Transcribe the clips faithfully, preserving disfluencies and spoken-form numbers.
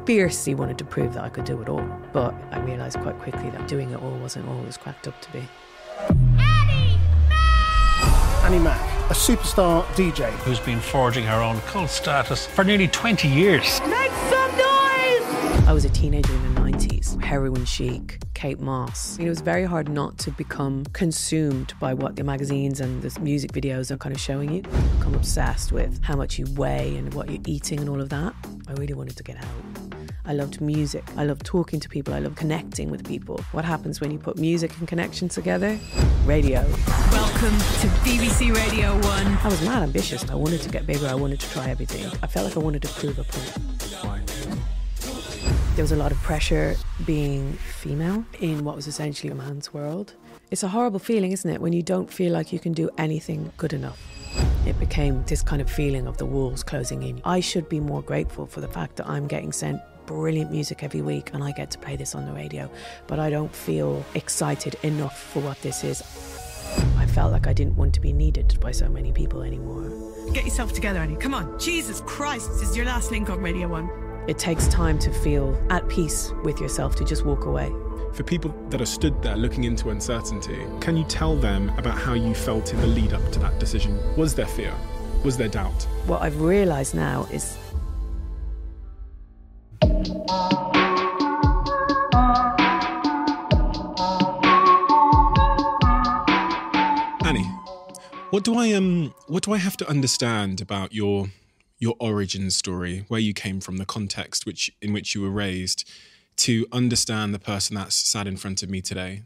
fiercely wanted to prove that I could do it all. But I realised quite quickly that doing it all wasn't all it was cracked up to be. Annie Mac! Annie Mac, a superstar D J. Who's been forging her own cult status for nearly twenty years. Make some noise! I was a teenager in the nineties. Heroin Chic, Kate Moss. You know, it was very hard not to become consumed by what the magazines and the music videos are kind of showing you. Become obsessed with how much you weigh and what you're eating and all of that. I really wanted to get out. I loved music. I loved talking to people. I loved connecting with people. What happens when you put music and connection together? Radio. Welcome to B B C Radio one. I was mad ambitious. I wanted to get bigger. I wanted to try everything. I felt like I wanted to prove a point. Why? There was a lot of pressure being female in what was essentially a man's world. It's a horrible feeling, isn't it, when you don't feel like you can do anything good enough. It became this kind of feeling of the walls closing in. I should be more grateful for the fact that I'm getting sent brilliant music every week and I get to play this on the radio, but I don't feel excited enough for what this is. I felt like I didn't want to be needed by so many people anymore. Get yourself together, Annie. Come on. Jesus Christ, this is your last link on Radio one. It takes time to feel at peace with yourself, to just walk away. For people that are stood there looking into uncertainty, can you tell them about how you felt in the lead up to that decision? Was there fear? Was there doubt? What I've realised now is Annie, what do I um what do I have to understand about your your origin story, where you came from, the context which in which you were raised, to understand the person that's sat in front of me today?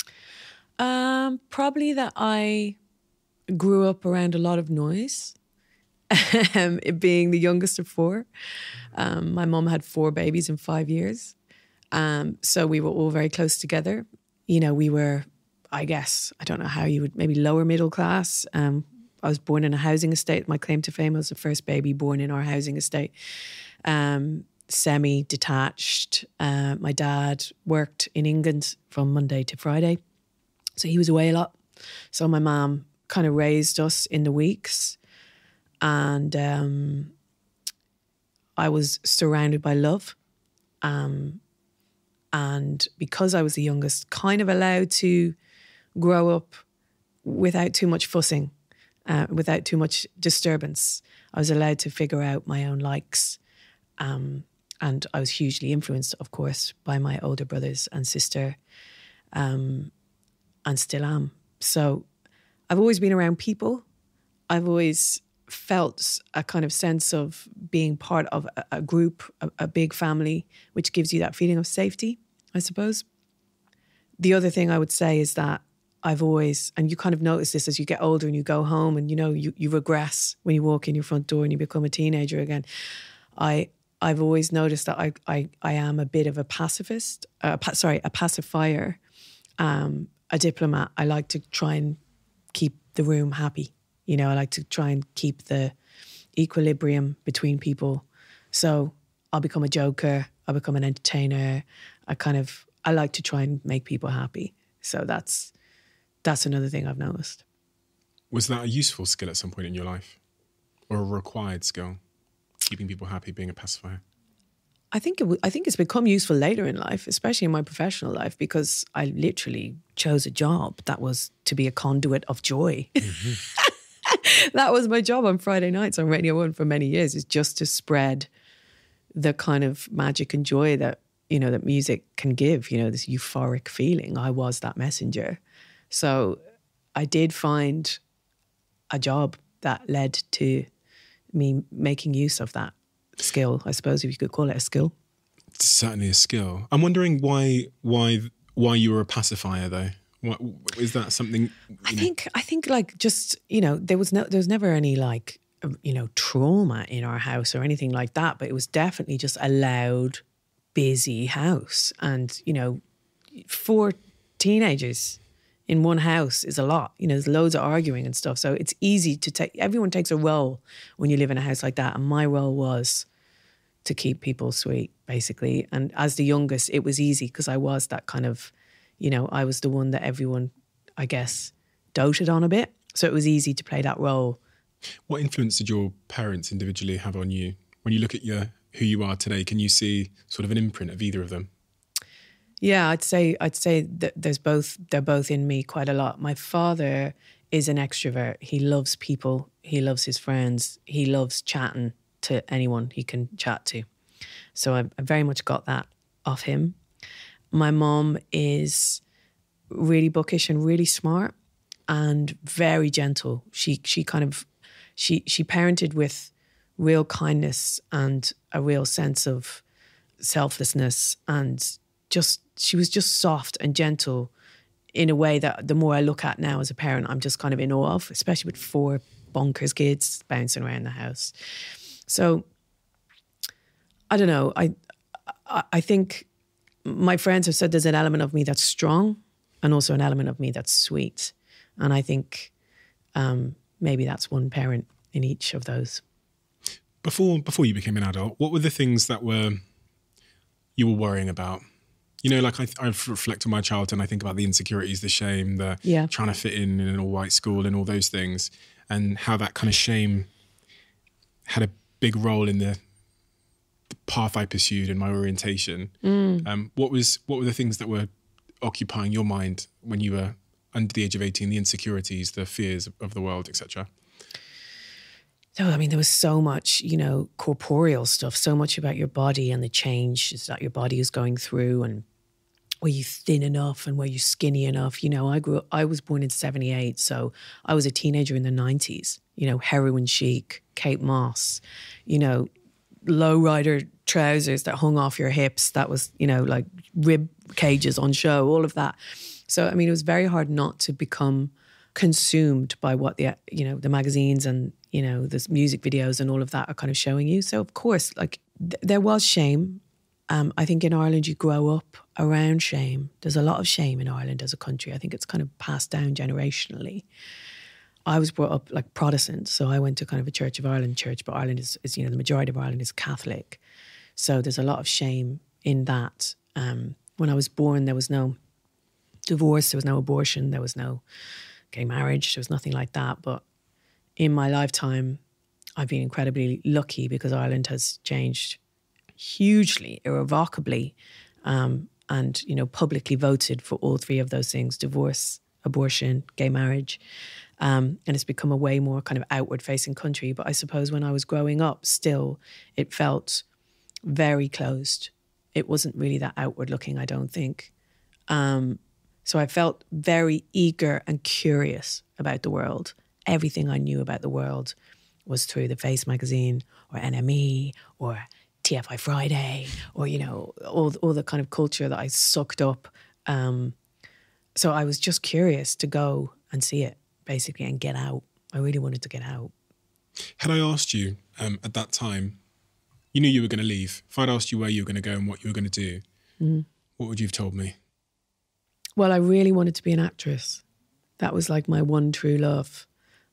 Um, probably that I grew up around a lot of noise, um, it being the youngest of four. Um, my mum had four babies in five years. Um, so we were all very close together. You know, we were, I guess, I don't know how you would, maybe lower middle class. Um, I was born in a housing estate. My claim to fame, I was the first baby born in our housing estate. Um, semi-detached. Uh, my dad worked in England from Monday to Friday. So he was away a lot. So my mum kind of raised us in the weeks. And um, I was surrounded by love. Um, and because I was the youngest, kind of allowed to grow up without too much fussing, uh, without too much disturbance. I was allowed to figure out my own likes. Um, and I was hugely influenced, of course, by my older brothers and sister, um, and still am. So I've always been around people. I've always felt a kind of sense of being part of a, a group, a, a big family, which gives you that feeling of safety, I suppose. The other thing I would say is that I've always, and you kind of notice this as you get older and you go home and, you know, you, you regress when you walk in your front door and you become a teenager again. I, I've always noticed that I, I, I am a bit of a pacifist, uh, pa- sorry, a pacifier, um, a diplomat. I like to try and keep the room happy. You know, I like to try and keep the equilibrium between people. So I'll become a joker. I'll become an entertainer. I kind of, I like to try and make people happy. So that's, that's another thing I've noticed. Was that a useful skill at some point in your life? Or a required skill? Keeping people happy, being a pacifier? I think it w- I think it's become useful later in life, especially in my professional life, because I literally chose a job that was to be a conduit of joy. Mm-hmm. That was my job on Friday nights on Radio one for many years, is just to spread the kind of magic and joy that, you know, that music can give, you know, this euphoric feeling. I was that messenger. So I did find a job that led to me making use of that skill, I suppose, if you could call it a skill. It's certainly a skill. I'm wondering why why why you were a pacifier though. What, is that something? I think I think like just, you know, there was no there was never any like, you know, trauma in our house or anything like that, but it was definitely just a loud, busy house. And, you know, four teenagers in one house is a lot. You know, there's loads of arguing and stuff. So it's easy to take, everyone takes a role when you live in a house like that. And my role was to keep people sweet, basically. And as the youngest, it was easy because I was that kind of, you know, I was the one that everyone, I guess, doted on a bit. So it was easy to play that role. What influence did your parents individually have on you? When you look at your who you are today? Can you see sort of an imprint of either of them? Yeah, I'd say I'd say that there's both. They're both in me quite a lot. My father is an extrovert. He loves people. He loves his friends. He loves chatting to anyone he can chat to. So I, I very much got that off him. My mom is really bookish and really smart and very gentle. She she kind of she she parented with real kindness and a real sense of selflessness, and just she was just soft and gentle in a way that the more I look at now as a parent, I'm just kind of in awe of, especially with four bonkers kids bouncing around the house. So I don't know. I, I I think my friends have said there's an element of me that's strong and also an element of me that's sweet. And I think um, maybe that's one parent in each of those. Before before you became an adult, what were the things that were you were worrying about? You know, like I, I reflect on my childhood and I think about the insecurities, the shame, the yeah. trying to fit in in an all-white school and all those things, and how that kind of shame had a big role in the, the path I pursued and my orientation. Mm. Um, what was what were the things that were occupying your mind when you were under the age of eighteen? The insecurities, the fears of the world, et cetera. So, I mean, there was so much, you know, corporeal stuff, so much about your body and the changes that your body is going through, and were you thin enough and were you skinny enough? You know, I grew up, I was born in seventy-eight, so I was a teenager in the nineties, you know, heroin chic, Kate Moss, you know, lowrider trousers that hung off your hips, that was, you know, like rib cages on show, all of that. So, I mean, it was very hard not to become consumed by what the, you know, the magazines and, you know, the music videos and all of that are kind of showing you. So, of course, like th- there was shame. Um, I think in Ireland you grow up around shame. There's a lot of shame in Ireland as a country. I think it's kind of passed down generationally. I was brought up like Protestant, so I went to kind of a Church of Ireland church, but Ireland is, is you know, the majority of Ireland is Catholic. So there's a lot of shame in that. Um, when I was born, there was no divorce, there was no abortion, there was no gay marriage, there was nothing like that. But in my lifetime, I've been incredibly lucky because Ireland has changed hugely, irrevocably, um, and, you know, publicly voted for all three of those things: divorce, abortion, gay marriage. Um, and it's become a way more kind of outward-facing country. But I suppose when I was growing up, still, it felt very closed. It wasn't really that outward-looking, I don't think. Um, so I felt very eager and curious about the world. Everything I knew about the world was through the Face magazine or N M E or T F I Friday or, you know, all, all the kind of culture that I sucked up. Um, so I was just curious to go and see it, basically, and get out. I really wanted to get out. Had I asked you um, at that time, you knew you were going to leave. If I'd asked you where you were going to go and what you were going to do, mm-hmm. what would you have told me? Well, I really wanted to be an actress. That was like my one true love.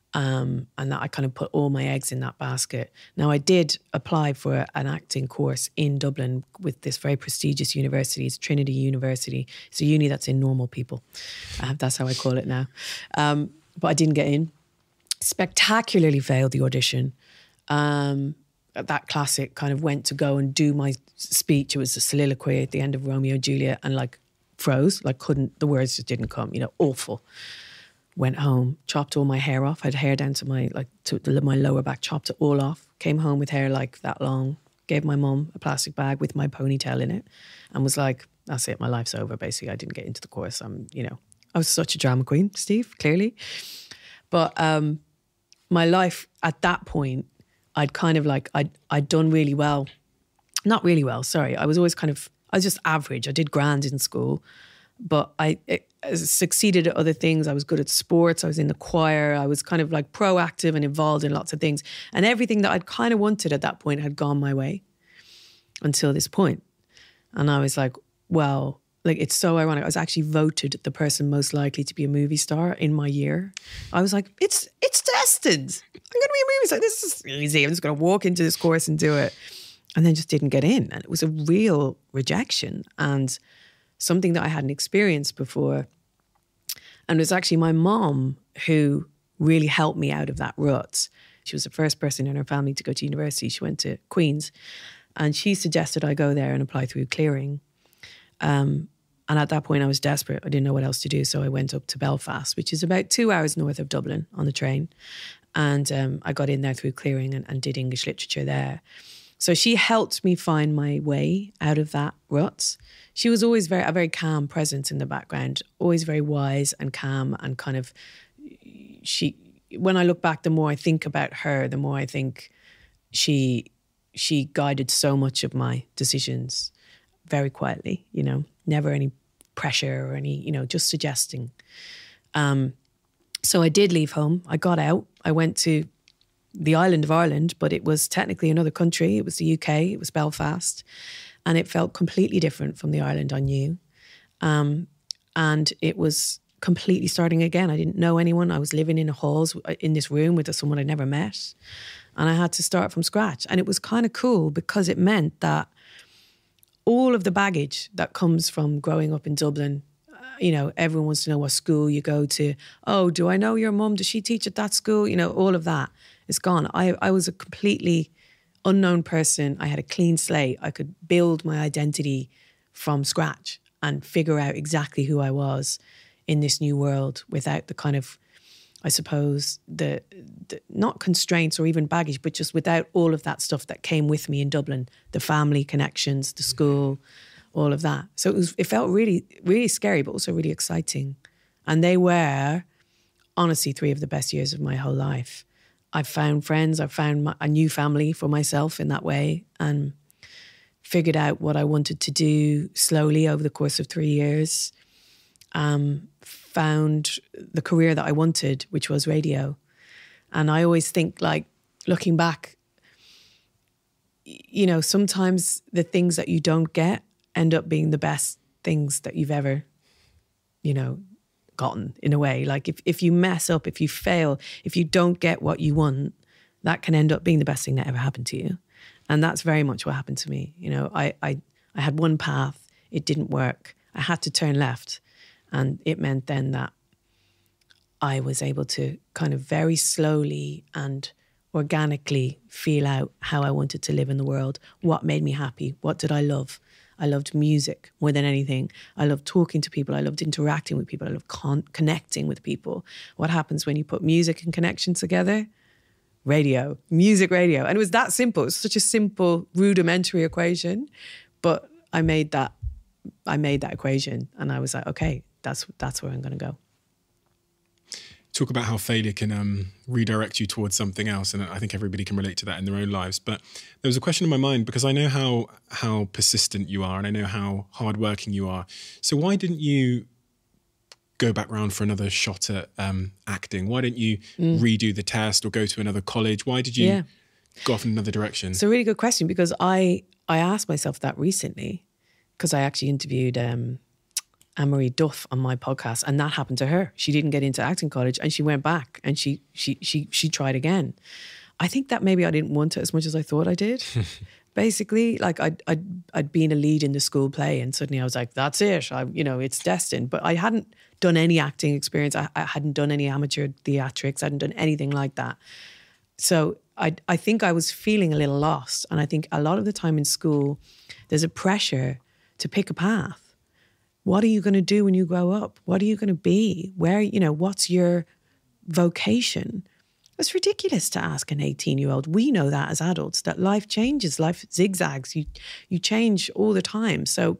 Um, and that I kind of put all my eggs in that basket. Now, I did apply for an acting course in Dublin with this very prestigious university. It's Trinity University. It's a uni that's in normal people. Uh, that's how I call it now. Um, but I didn't get in. Spectacularly failed the audition. Um, that classic kind of went to go and do my speech. It was a soliloquy at the end of Romeo and Juliet, and like froze, like couldn't, the words just didn't come, you know, awful. Went home, chopped all my hair off. I had hair down to my, like, to the, my lower back, chopped it all off. Came home with hair like that long. Gave my mum a plastic bag with my ponytail in it and was like, that's it, my life's over, basically. I didn't get into the course. I'm, you know, I was such a drama queen, Steve, clearly. But um, my life at that point, I'd kind of like, I'd, I'd done really well. Not really well, sorry. I was always kind of, I was just average. I did grand in school, but I... It, I succeeded at other things. I was good at sports. I was in the choir. I was kind of like proactive and involved in lots of things. And everything that I'd kind of wanted at that point had gone my way until this point. And I was like, well, like, it's so ironic. I was actually voted the person most likely to be a movie star in my year. I was like, it's it's destined. I'm going to be a movie star. This is easy. I'm just going to walk into this course and do it. And then just didn't get in. And it was a real rejection. And something that I hadn't experienced before. And it was actually my mom who really helped me out of that rut. She was the first person in her family to go to university. She went to Queen's. And she suggested I go there and apply through clearing. Um, and at that point I was desperate. I didn't know what else to do. So I went up to Belfast, which is about two hours north of Dublin on the train. And um, I got in there through clearing and, and did English literature there. So she helped me find my way out of that rut. She was always very a very calm presence in the background, always very wise and calm and kind of, she, when I look back, the more I think about her, the more I think she she guided so much of my decisions very quietly, you know, never any pressure or any, you know, just suggesting. Um, so I did leave home. I got out. I went to the island of Ireland, but it was technically another country. It was the U K, it was Belfast, and it felt completely different from the Ireland I knew. Um, and it was completely starting again. I didn't know anyone. I was living in a halls in this room with someone I'd never met, and I had to start from scratch. And it was kind of cool because it meant that all of the baggage that comes from growing up in Dublin, you know, everyone wants to know what school you go to. Oh, do I know your mum? Does she teach at that school? You know, all of that is gone. I, I was a completely unknown person. I had a clean slate. I could build my identity from scratch and figure out exactly who I was in this new world without the kind of, I suppose, the, the not constraints or even baggage, but just without all of that stuff that came with me in Dublin, the family connections, the school, all of that. So it was, it felt really, really scary, but also really exciting. And they were, honestly, three of the best years of my whole life. I found friends, I found my, a new family for myself in that way, and figured out what I wanted to do slowly over the course of three years. Um, found the career that I wanted, which was radio. And I always think, like, looking back, you know, sometimes the things that you don't get end up being the best things that you've ever, you know, gotten in a way. Like if, if you mess up, if you fail, if you don't get what you want, that can end up being the best thing that ever happened to you. And that's very much what happened to me. You know, I, I, I had one path, it didn't work. I had to turn left. And it meant then that I was able to kind of very slowly and organically feel out how I wanted to live in the world, what made me happy, what did I love. I loved music more than anything. I loved talking to people. I loved interacting with people. I loved con- connecting with people. What happens when you put music and connection together? Radio, music, radio. And it was that simple. It was such a simple, rudimentary equation. But I made that, I made that equation, and I was like, okay, that's that's where I'm going to go. Talk about how failure can um, redirect you towards something else. And I think everybody can relate to that in their own lives. But there was a question in my mind, because I know how how persistent you are and I know how hardworking you are. So why didn't you go back round for another shot at um, acting? Why didn't you mm. redo the test or go to another college? Why did you yeah. go off in another direction? It's a really good question, because I, I asked myself that recently, because I actually interviewed Um, Anne-Marie Duff on my podcast, and that happened to her. She didn't get into acting college, and she went back and she she she she tried again. I think that maybe I didn't want it as much as I thought I did. Basically, like I'd, I'd I'd been a lead in the school play, and suddenly I was like, that's it. I you know it's destined. But I hadn't done any acting experience. I, I hadn't done any amateur theatrics. I hadn't done anything like that. So I I think I was feeling a little lost, and I think a lot of the time in school, there's a pressure to pick a path. What are you going to do when you grow up? What are you going to be? Where, you know, what's your vocation? It's ridiculous to ask an eighteen-year-old. We know that as adults, that life changes, life zigzags. You you change all the time. So,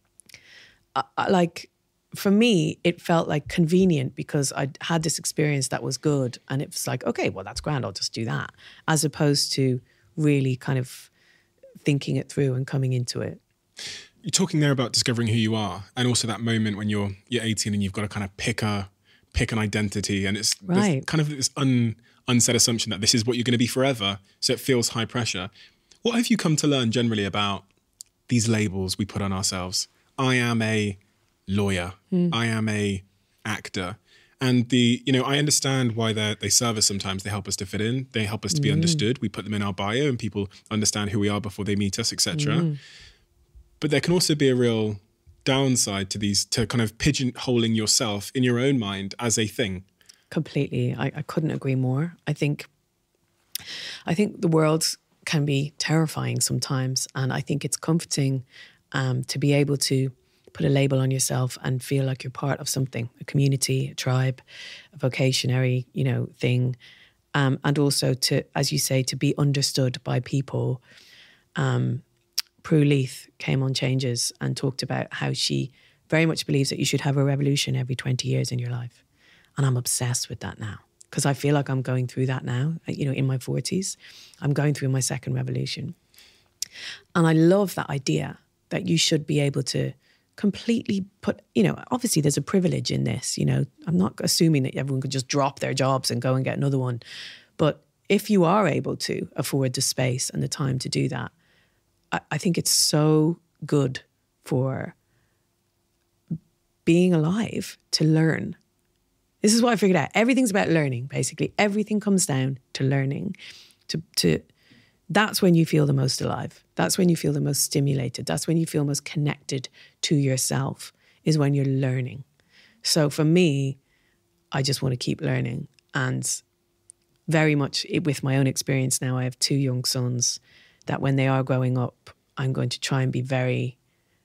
uh, like, for me, it felt like convenient because I'd had this experience that was good. And it was like, okay, well, that's grand. I'll just do that. As opposed to really kind of thinking it through and coming into it. You're talking there about discovering who you are, and also that moment when you're you're eighteen and you've got to kind of pick a pick an identity, and it's right. kind of this un, unsaid assumption that this is what you're going to be forever. So it feels high pressure. What have you come to learn generally about these labels we put on ourselves? I am a lawyer. Mm. I am a actor. And the, you know, I understand why they they serve us sometimes. They help us to fit in. They help us to be mm. understood. We put them in our bio and people understand who we are before they meet us, et cetera. Mm. But there can also be a real downside to these, to kind of pigeonholing yourself in your own mind as a thing. Completely. I, I couldn't agree more. I think, I think the world can be terrifying sometimes. And I think it's comforting um, to be able to put a label on yourself and feel like you're part of something, a community, a tribe, a vocationary, you know, thing. Um, and also to, as you say, to be understood by people. Um, Prue Leith came on Changes and talked about how she very much believes that you should have a revolution every twenty years in your life. And I'm obsessed with that now because I feel like I'm going through that now, you know, in my forties. I'm going through my second revolution. And I love that idea that you should be able to completely put, you know, obviously there's a privilege in this, you know, I'm not assuming that everyone could just drop their jobs and go and get another one. But if you are able to afford the space and the time to do that, I, I think it's so good for being alive to learn. This is what I figured out. Everything's about learning, basically. Everything comes down to learning. To, to that's when you feel the most alive. That's when you feel the most stimulated. That's when you feel most connected to yourself, is when you're learning. So for me, I just want to keep learning. And very much with my own experience now, I have two young sons that when they are growing up, I'm going to try and be very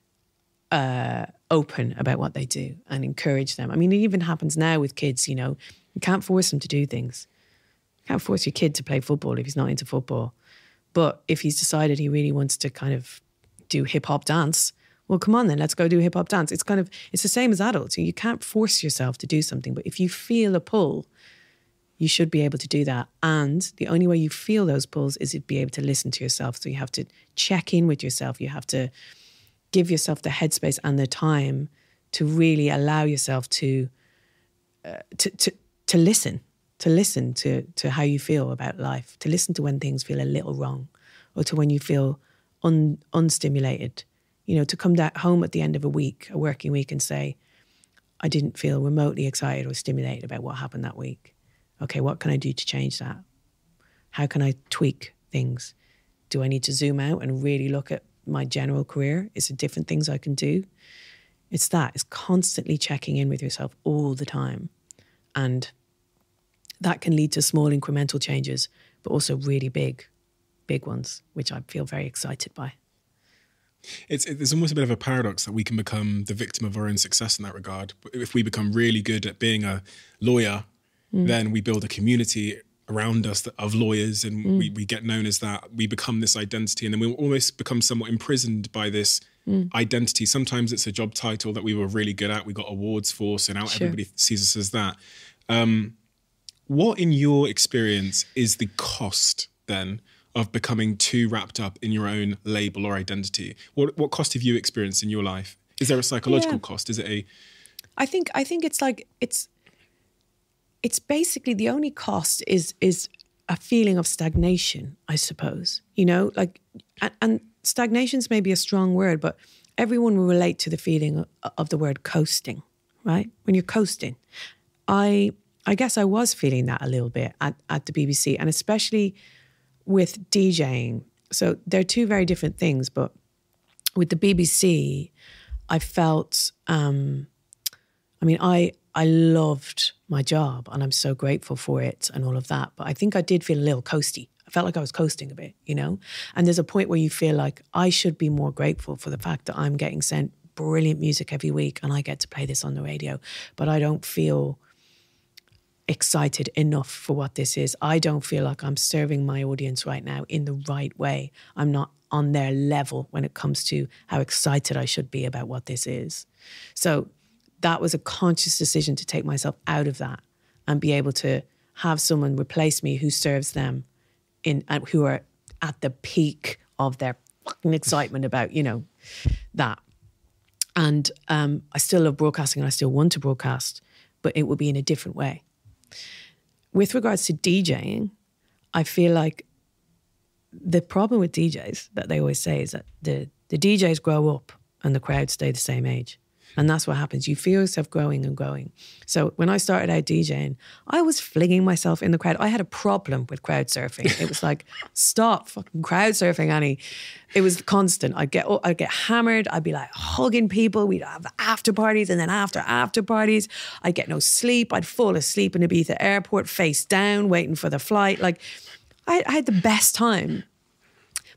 uh, open about what they do and encourage them. I mean, it even happens now with kids, you know, you can't force them to do things. You can't force your kid to play football if he's not into football. But if he's decided he really wants to kind of do hip hop dance, well, come on then, let's go do hip hop dance. It's kind of, it's the same as adults. You can't force yourself to do something, but if you feel a pull, you should be able to do that. And the only way you feel those pulls is to be able to listen to yourself. So you have to check in with yourself. You have to give yourself the headspace and the time to really allow yourself to uh, to, to to listen, to listen to to how you feel about life, to listen to when things feel a little wrong, or to when you feel un, unstimulated. You know, to come back home at the end of a week, a working week, and say, I didn't feel remotely excited or stimulated about what happened that week. Okay, what can I do to change that? How can I tweak things? Do I need to zoom out and really look at my general career? Is there different things I can do? It's that, it's constantly checking in with yourself all the time. And that can lead to small incremental changes, but also really big, big ones, which I feel very excited by. It's, it, there's almost a bit of a paradox that we can become the victim of our own success in that regard. If we become really good at being a lawyer, mm. then we build a community around us of lawyers and mm. we, we get known as that. We become this identity and then we almost become somewhat imprisoned by this mm. identity. Sometimes it's a job title that we were really good at, we got awards for, so now sure. everybody sees us as that. Um, what, in your experience, is the cost then of becoming too wrapped up in your own label or identity? What what cost have you experienced in your life? Is there a psychological yeah. cost? Is it a... I think I think it's like, it's it's basically the only cost is is a feeling of stagnation, I suppose. You know, like, and, and stagnation's maybe a strong word, but everyone will relate to the feeling of, of the word coasting, right? When you're coasting. I I guess I was feeling that a little bit at, at the B B C, and especially with DJing. So they're two very different things, but with the B B C, I felt, um, I mean, I I loved my job and I'm so grateful for it and all of that. But I think I did feel a little coasty. I felt like I was coasting a bit, you know? And there's a point where you feel like I should be more grateful for the fact that I'm getting sent brilliant music every week and I get to play this on the radio, but I don't feel excited enough for what this is. I don't feel like I'm serving my audience right now in the right way. I'm not on their level when it comes to how excited I should be about what this is. So that was a conscious decision to take myself out of that and be able to have someone replace me who serves them in, and who are at the peak of their fucking excitement about, you know, that. And um, I still love broadcasting and I still want to broadcast, but it will be in a different way. With regards to DJing, I feel like the problem with D Js that they always say is that the, the D Js grow up and the crowds stay the same age. And that's what happens. You feel yourself growing and growing. So when I started out DJing, I was flinging myself in the crowd. I had a problem with crowd surfing. It was like, stop fucking crowd surfing, Annie. It was constant. I'd get, I'd get hammered. I'd be like hugging people. We'd have after parties and then after after parties. I'd get no sleep. I'd fall asleep in Ibiza airport, face down, waiting for the flight. Like, I, I had the best time.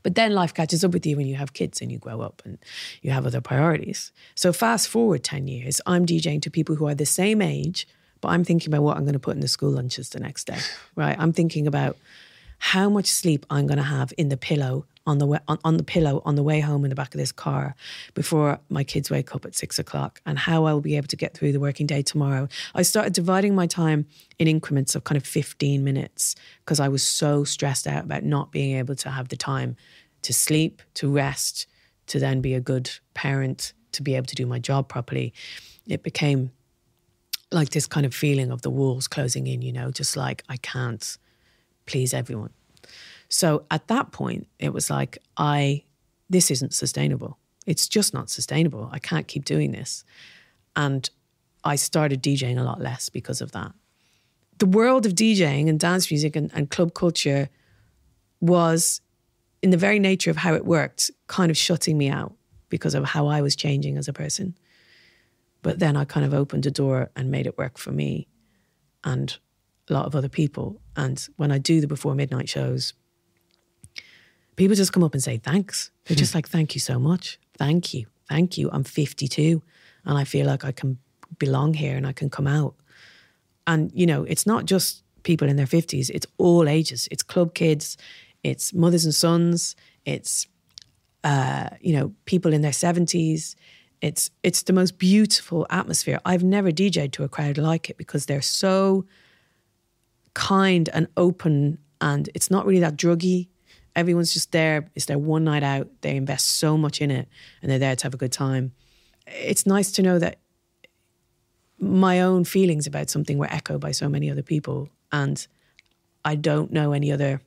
But then life catches up with you when you have kids and you grow up and you have other priorities. So fast forward ten years, I'm DJing to people who are the same age, but I'm thinking about what I'm going to put in the school lunches the next day, right? I'm thinking about how much sleep I'm going to have in the pillow on the way, on, on the pillow on the way home in the back of this car before my kids wake up at six o'clock, and how I'll be able to get through the working day tomorrow. I started dividing my time in increments of kind of fifteen minutes because I was so stressed out about not being able to have the time to sleep, to rest, to then be a good parent, to be able to do my job properly. It became like this kind of feeling of the walls closing in, you know, just like I can't please everyone. So at that point, it was like, I, this isn't sustainable. It's just not sustainable. I can't keep doing this. And I started DJing a lot less because of that. The world of DJing and dance music and, and club culture was, in the very nature of how it worked, kind of shutting me out because of how I was changing as a person. But then I kind of opened a door and made it work for me and a lot of other people. And when I do the before midnight shows, people just come up and say, thanks. They're just like, thank you so much. Thank you. Thank you. I'm fifty-two and I feel like I can belong here and I can come out. And, you know, it's not just people in their fifties. It's all ages. It's club kids. It's mothers and sons. It's, uh, you know, people in their seventies. It's, it's the most beautiful atmosphere. I've never DJed to a crowd like it because they're so kind and open, and it's not really that druggy. Everyone's just there. It's their one night out. They invest so much in it and they're there to have a good time. It's nice to know that my own feelings about something were echoed by so many other people. And I don't know any other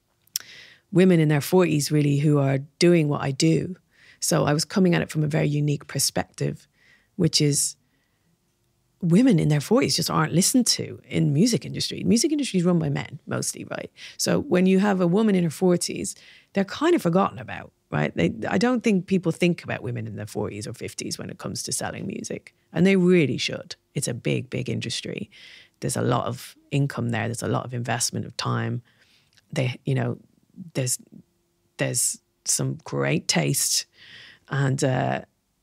women in their forties really who are doing what I do. So I was coming at it from a very unique perspective, which is women in their forties just aren't listened to in music industry. Music industry is run by men mostly, right? So when you have a woman in her forties, they're kind of forgotten about, right? They, I don't think people think about women in their forties or fifties when it comes to selling music. And they really should. It's a big, big industry. There's a lot of income there. There's a lot of investment of time. They, you know, there's there's some great taste, and uh,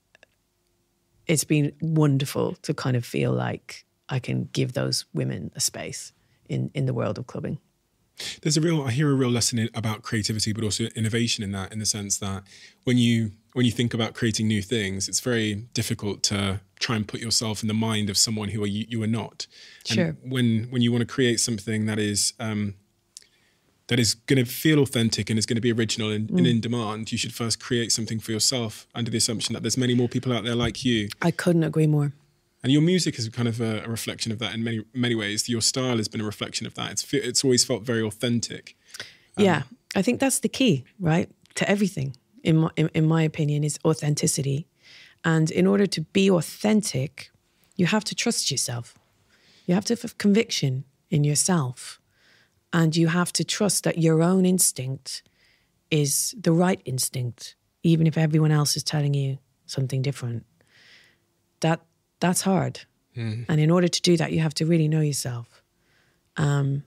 it's been wonderful to kind of feel like I can give those women a space in, in the world of clubbing. There's a real, I hear a real lesson in, about creativity, but also innovation in that, in the sense that when you when you think about creating new things, it's very difficult to try and put yourself in the mind of someone who are you, you are not. Sure. And when when you want to create something that is um, that is going to feel authentic and is going to be original and, mm. and in demand, you should first create something for yourself under the assumption that there's many more people out there like you. I couldn't agree more. And your music is kind of a, a reflection of that in many many ways. Your style has been a reflection of that. It's it's always felt very authentic. Um, yeah, I think that's the key, right, to everything. In my in, in my opinion, is authenticity. And in order to be authentic, you have to trust yourself. You have to have conviction in yourself, and you have to trust that your own instinct is the right instinct, even if everyone else is telling you something different. That. That's hard. Mm. And in order to do that, you have to really know yourself. Um,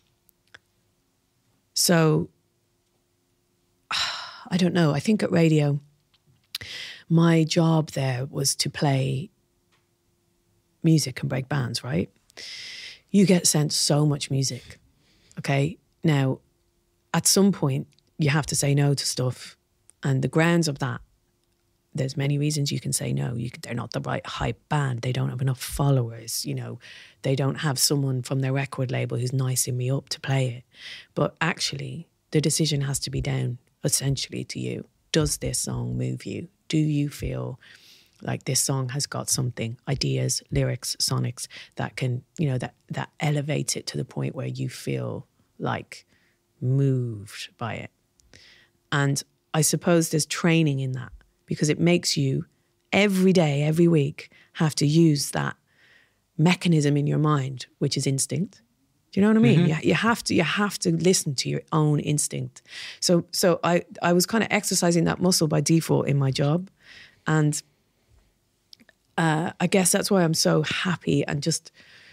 so, I don't know. I think at radio, my job there was to play music and break bands, right? You get sent so much music, okay? Now, at some point, you have to say no to stuff. And the grounds of that, there's many reasons you can say no. You, they're not the right hype band. They don't have enough followers. You know, they don't have someone from their record label who's nicing me up to play it. But actually, the decision has to be down essentially to you. Does this song move you? Do you feel like this song has got something, ideas, lyrics, sonics that can, you know, that that elevates it to the point where you feel like moved by it? And I suppose there's training in that, because it makes you every day, every week, have to use that mechanism in your mind, which is instinct. Do you know what I mean? Mm-hmm. You, you have to you have to listen to your own instinct. So so I, I was kind of exercising that muscle by default in my job. And uh, I guess that's why I'm so happy and just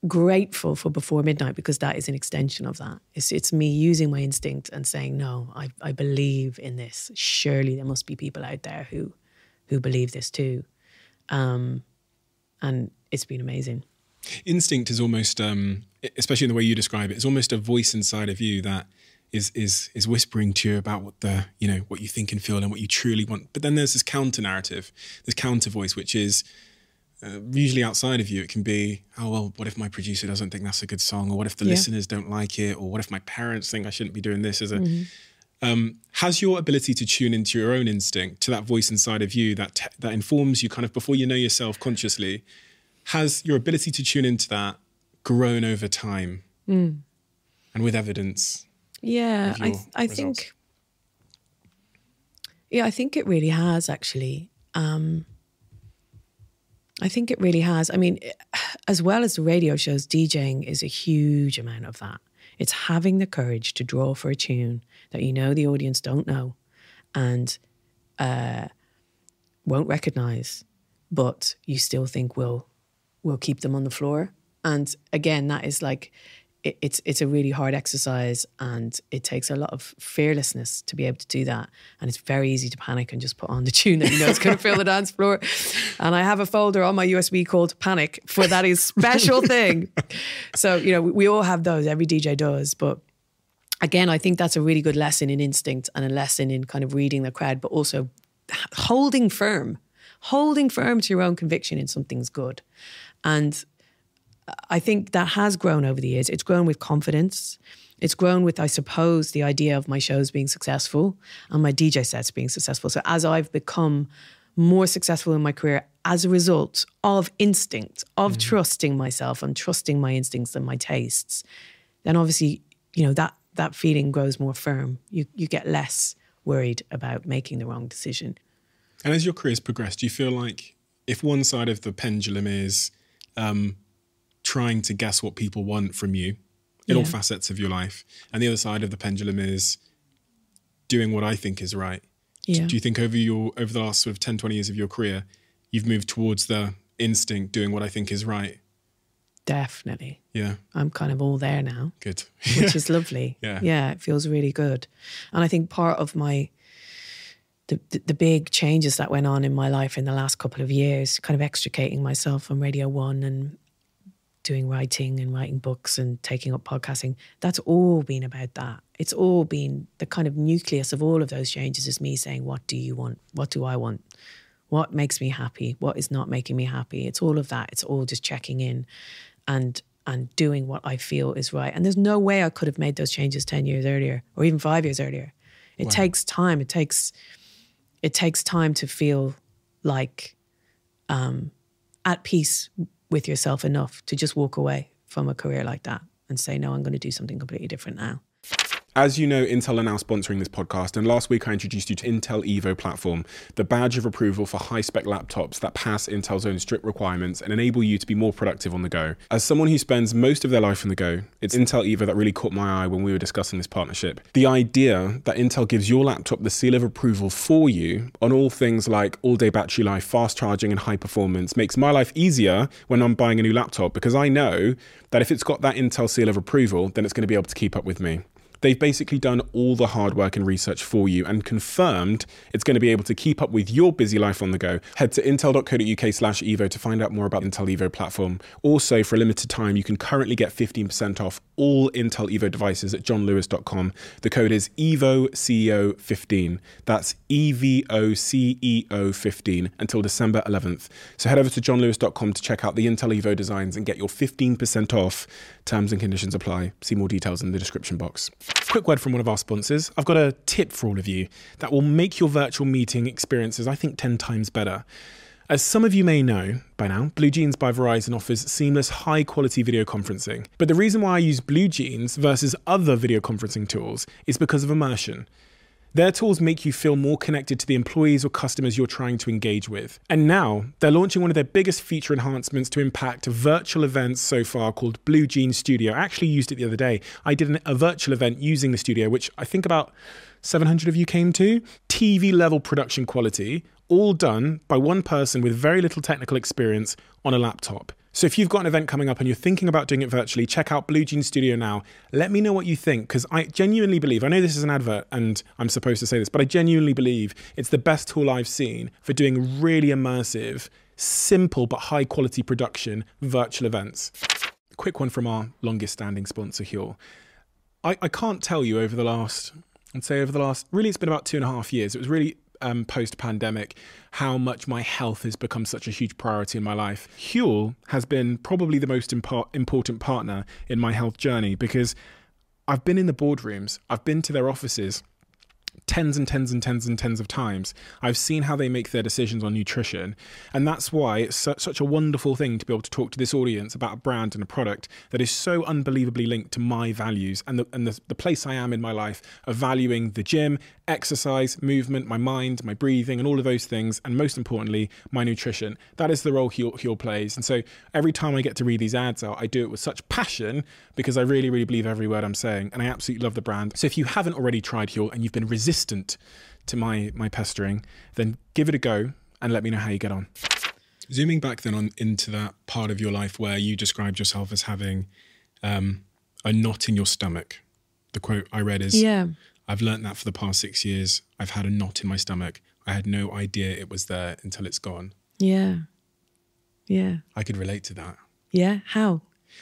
grateful for Before Midnight because that is an extension of that. It's it's me using my instinct and saying, no, I, I believe in this. Surely there must be people out there who who believe this too. Um, and it's been amazing. Instinct is almost, um, especially in the way you describe it, it's almost a voice inside of you that is is is whispering to you about what the, you know, what you think and feel and what you truly want. But then there's this counter narrative, this counter voice, which is Uh, usually outside of you. It can be, oh, well, what if my producer doesn't think that's a good song? Or what if the yeah. listeners don't like it? Or what if my parents think I shouldn't be doing this? As a, mm-hmm. um, has your ability to tune into your own instinct, to that voice inside of you that te- that informs you kind of before you know yourself consciously, has your ability to tune into that grown over time mm. and with evidence? Yeah, I, th- I think, yeah, I think it really has actually. Um, I think it really has. I mean, as well as the radio shows, DJing is a huge amount of that. It's having the courage to draw for a tune that you know the audience don't know and uh, won't recognise, but you still think will will keep them on the floor. And again, that is like, it, it's it's a really hard exercise, and it takes a lot of fearlessness to be able to do that. And it's very easy to panic and just put on the tune that you know is going to fill the dance floor. And I have a folder on my U S B called Panic for that is special thing. So, you know, we, we all have those, every D J does. But again, I think that's a really good lesson in instinct and a lesson in kind of reading the crowd, but also holding firm, holding firm to your own conviction in something's good. And I think that has grown over the years. It's grown with confidence. It's grown with, I suppose, the idea of my shows being successful and my D J sets being successful. So as I've become more successful in my career as a result of instinct, of mm-hmm. trusting myself and trusting my instincts and my tastes, then obviously, you know, that that feeling grows more firm. You you get less worried about making the wrong decision. And as your career's progressed, do you feel like if one side of the pendulum is um, trying to guess what people want from you in yeah. all facets of your life, and the other side of the pendulum is doing what I think is right. Yeah. Do you think over your over the last sort of ten, twenty years of your career, you've moved towards the instinct, doing what I think is right? Definitely. Yeah. I'm kind of all there now. Good. Which is lovely. Yeah. Yeah, it feels really good. And I think part of my, the, the the big changes that went on in my life in the last couple of years, kind of extricating myself from Radio One and doing writing and writing books and taking up podcasting, that's all been about that. It's all been the kind of nucleus of all of those changes is me saying, what do you want? What do I want? What makes me happy? What is not making me happy? It's all of that. It's all just checking in and and doing what I feel is right. And there's no way I could have made those changes ten years earlier or even five years earlier. It wow. takes time. It takes it takes time to feel like um, at peace with yourself enough to just walk away from a career like that and say, no, I'm going to do something completely different now. As you know, Intel are now sponsoring this podcast, and last week I introduced you to Intel Evo Platform, the badge of approval for high-spec laptops that pass Intel's own strict requirements and enable you to be more productive on the go. As someone who spends most of their life on the go, it's Intel Evo that really caught my eye when we were discussing this partnership. The idea that Intel gives your laptop the seal of approval for you on all things like all-day battery life, fast charging and high performance makes my life easier when I'm buying a new laptop, because I know that if it's got that Intel seal of approval, then it's going to be able to keep up with me. They've basically done all the hard work and research for you and confirmed it's going to be able to keep up with your busy life on the go. Head to intel.co.uk slash Evo to find out more about Intel Evo Platform. Also, for a limited time, you can currently get fifteen percent off all Intel Evo devices at john lewis dot com. The code is E V O C E O fifteen. That's E V O C E O fifteen until December eleventh. So head over to john lewis dot com to check out the Intel Evo designs and get your fifteen percent off. Terms and conditions apply. See more details in the description box. Quick word from one of our sponsors. I've got a tip for all of you that will make your virtual meeting experiences, I think, ten times better. As some of you may know by now, BlueJeans by Verizon offers seamless, high-quality video conferencing. But the reason why I use BlueJeans versus other video conferencing tools is because of immersion. Their tools make you feel more connected to the employees or customers you're trying to engage with. And now, they're launching one of their biggest feature enhancements to impact virtual events so far called BlueJeans Studio. I actually used it the other day. I did an, a virtual event using the studio, which I think about seven hundred of you came to. T V-level production quality, all done by one person with very little technical experience on a laptop. So if you've got an event coming up and you're thinking about doing it virtually, check out Blue Jean Studio now. Let me know what you think, because I genuinely believe, I know this is an advert and I'm supposed to say this, but I genuinely believe it's the best tool I've seen for doing really immersive, simple but high quality production virtual events. A quick one from our longest standing sponsor, Huel. I, I can't tell you over the last, I'd say over the last, really it's been about two and a half years. It was really Um, post-pandemic, how much my health has become such a huge priority in my life. Huel has been probably the most impo- important partner in my health journey, because I've been in the boardrooms, I've been to their offices tens and tens and tens and tens of times. I've seen how they make their decisions on nutrition. And that's why it's su- such a wonderful thing to be able to talk to this audience about a brand and a product that is so unbelievably linked to my values and the, and the, the place I am in my life of valuing the gym, exercise, movement, my mind, my breathing, and all of those things. And most importantly, my nutrition. That is the role Huel, Huel plays. And so every time I get to read these ads out, I do it with such passion, because I really, really believe every word I'm saying. And I absolutely love the brand. So if you haven't already tried Huel and you've been resistant to my my pestering, then give it a go and let me know how you get on. Zooming back then on into that part of your life where you described yourself as having um, a knot in your stomach. The quote I read is, Yeah. I've learned that for the past six years. I've had a knot in my stomach. I had no idea it was there until it's gone. Yeah. Yeah. I could relate to that. Yeah. How?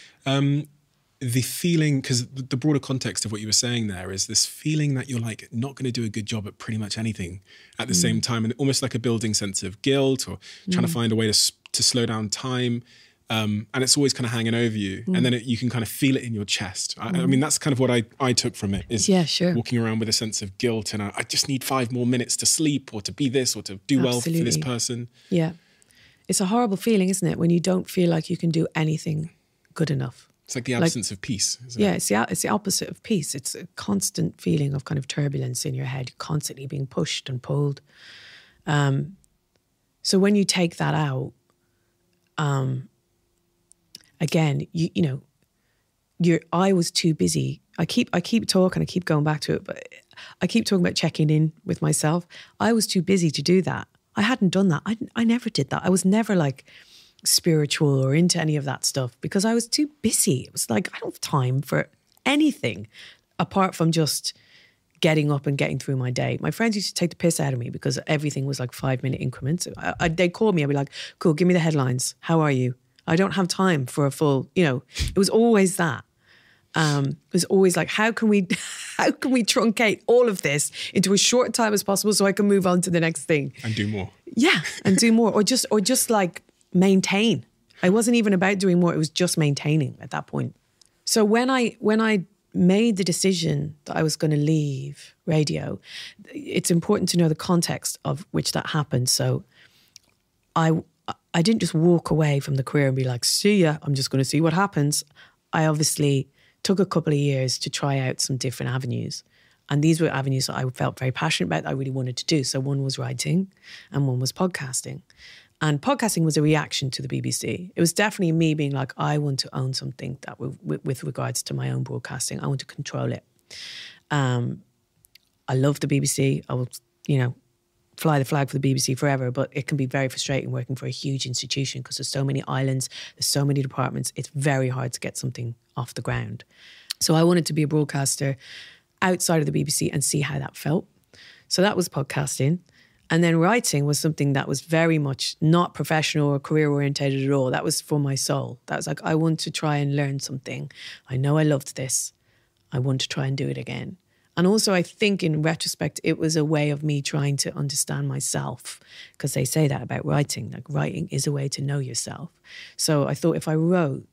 Um, the feeling, because the broader context of what you were saying there is this feeling that you're like not going to do a good job at pretty much anything at the mm. same time, and almost like a building sense of guilt or trying mm. to find a way to to slow down time. Um, and it's always kind of hanging over you. Mm. And then it, you can kind of feel it in your chest. I, mm. I mean, that's kind of what I, I took from it, is yeah, sure. walking around with a sense of guilt and I, I just need five more minutes to sleep or to be this or to do Absolutely. well for this person. Yeah. It's a horrible feeling, isn't it? When you don't feel like you can do anything good enough. It's like the absence like, of peace, isn't yeah, it? it's the, it's the opposite of peace. It's a constant feeling of kind of turbulence in your head, constantly being pushed and pulled. Um, so when you take that out, um, again, you you know, you're, I was too busy. I keep I keep talking, I keep going back to it, but I keep talking about checking in with myself. I was too busy to do that. I hadn't done that. I I never did that. I was never like spiritual or into any of that stuff because I was too busy. It was like, I don't have time for anything apart from just getting up and getting through my day. My friends used to take the piss out of me because everything was like five minute increments. I, I, they'd call me, I'd be like, cool, give me the headlines. How are you? I don't have time for a full, you know, it was always that. Um, it was always like, how can we, how can we truncate all of this into as short time as possible so I can move on to the next thing? And do more. Yeah, and do more, or just, or just like maintain. I wasn't even about doing more; it was just maintaining at that point. So when I when I made the decision that I was going to leave radio, it's important to know the context of which that happened. So I I didn't just walk away from the career and be like, see ya, I'm just going to see what happens. I obviously took a couple of years to try out some different avenues. And these were avenues that I felt very passionate about, that I really wanted to do. So one was writing and one was podcasting. And podcasting was a reaction to the B B C. It was definitely me being like, I want to own something that w- w- with regards to my own broadcasting. I want to control it. Um, I love the B B C. I will, you know, fly the flag for the B B C forever, but it can be very frustrating working for a huge institution because there's so many islands, there's so many departments. It's very hard to get something off the ground. So I wanted to be a broadcaster outside of the B B C and see how that felt. So that was podcasting. And then writing was something that was very much not professional or career orientated at all. That was for my soul. That was like, I want to try and learn something. I know I loved this. I want to try and do it again. And also I think in retrospect, it was a way of me trying to understand myself, because they say that about writing, like writing is a way to know yourself. So I thought if I wrote,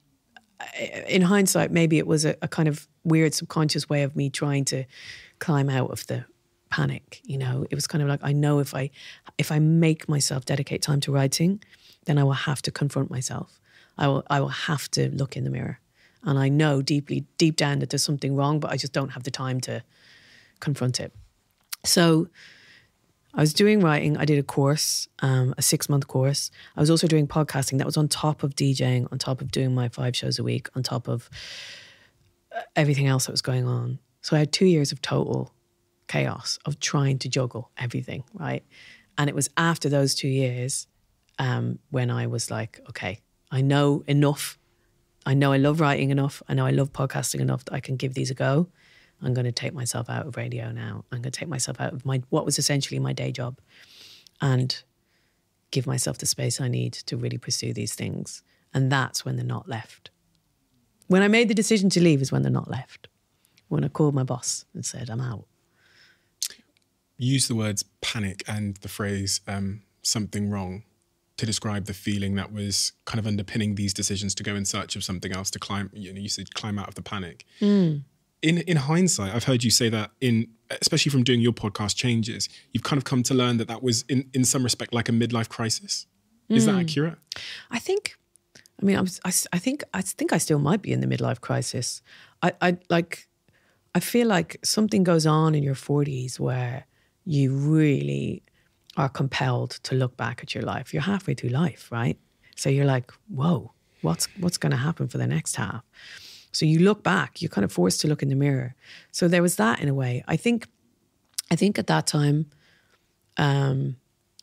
in hindsight, maybe it was a, a kind of weird subconscious way of me trying to climb out of the panic. You know, it was kind of like, I know if I if I make myself dedicate time to writing, then I will have to confront myself. I will I will have to look in the mirror. And I know deeply, deep down that there's something wrong, but I just don't have the time to confront it. So I was doing writing. I did a course, um, a six-month course. I was also doing podcasting. That was on top of DJing, on top of doing my five shows a week, on top of everything else that was going on. So I had two years of total chaos of trying to juggle everything, right? And it was after those two years um, when I was like, okay, I know enough. I know I love writing enough. I know I love podcasting enough that I can give these a go. I'm going to take myself out of radio now. I'm going to take myself out of my what was essentially my day job and give myself the space I need to really pursue these things. And that's when they're not left. When I made the decision to leave is when they're not left. When I called my boss and said, I'm out. You use the words panic and the phrase um, something wrong to describe the feeling that was kind of underpinning these decisions to go in search of something else, to climb, you know, you said climb out of the panic. Mm. In in hindsight, I've heard you say that in, especially from doing your podcast Changes, you've kind of come to learn that that was in, in some respect like a midlife crisis. Is mm. that accurate? I think, I mean, I, was, I, I think I think I still might be in the midlife crisis. I, I like, I feel like something goes on in your forties where you really are compelled to look back at your life. You're halfway through life, right? So you're like, whoa, what's what's going to happen for the next half? So you look back, you're kind of forced to look in the mirror. So there was that in a way. I think, I think at that time, um,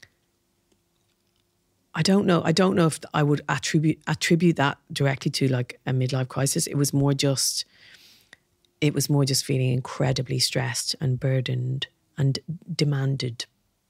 I don't know. I don't know if I would attribute attribute that directly to like a midlife crisis. It was more just, it was more just feeling incredibly stressed and burdened and demanded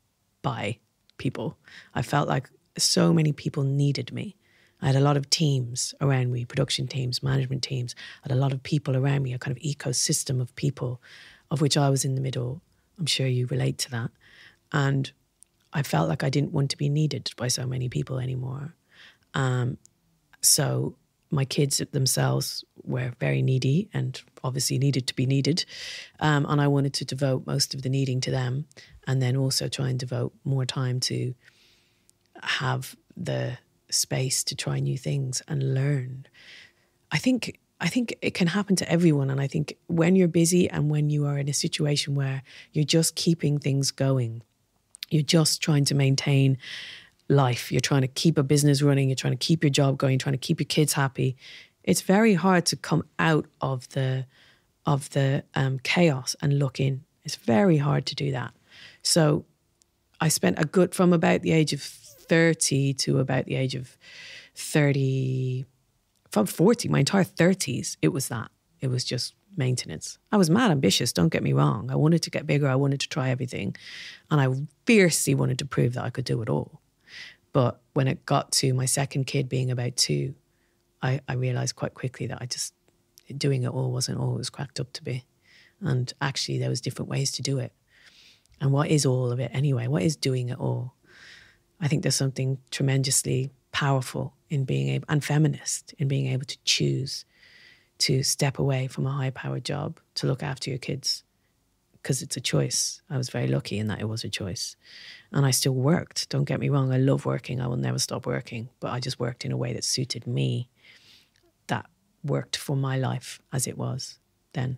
by people. I felt like so many people needed me. I had a lot of teams around me, production teams, management teams. I had a lot of people around me, a kind of ecosystem of people of which I was in the middle. I'm sure you relate to that. And I felt like I didn't want to be needed by so many people anymore. Um, so my kids themselves were very needy and obviously needed to be needed. Um, and I wanted to devote most of the needing to them and then also try and devote more time to have the space to try new things and learn. I think I think it can happen to everyone. And I think when you're busy and when you are in a situation where you're just keeping things going, you're just trying to maintain life, you're trying to keep a business running, you're trying to keep your job going, you're trying to keep your kids happy, it's very hard to come out of the of the um, chaos and look in. It's very hard to do that. So I spent a good, from about the age of thirty to about the age of thirty, from forty, my entire thirties, it was that. It was just maintenance. I was mad ambitious, don't get me wrong. I wanted to get bigger, I wanted to try everything. And I fiercely wanted to prove that I could do it all. But when it got to my second kid being about two, I, I realised quite quickly that I just, doing it all wasn't all it was cracked up to be. And actually there was different ways to do it. And what is all of it anyway? What is doing it all? I think there's something tremendously powerful in being able, and feminist, in being able to choose to step away from a high-powered job to look after your kids, because it's a choice. I was very lucky in that it was a choice. And I still worked, don't get me wrong. I love working. I will never stop working. But I just worked in a way that suited me, that worked for my life as it was then.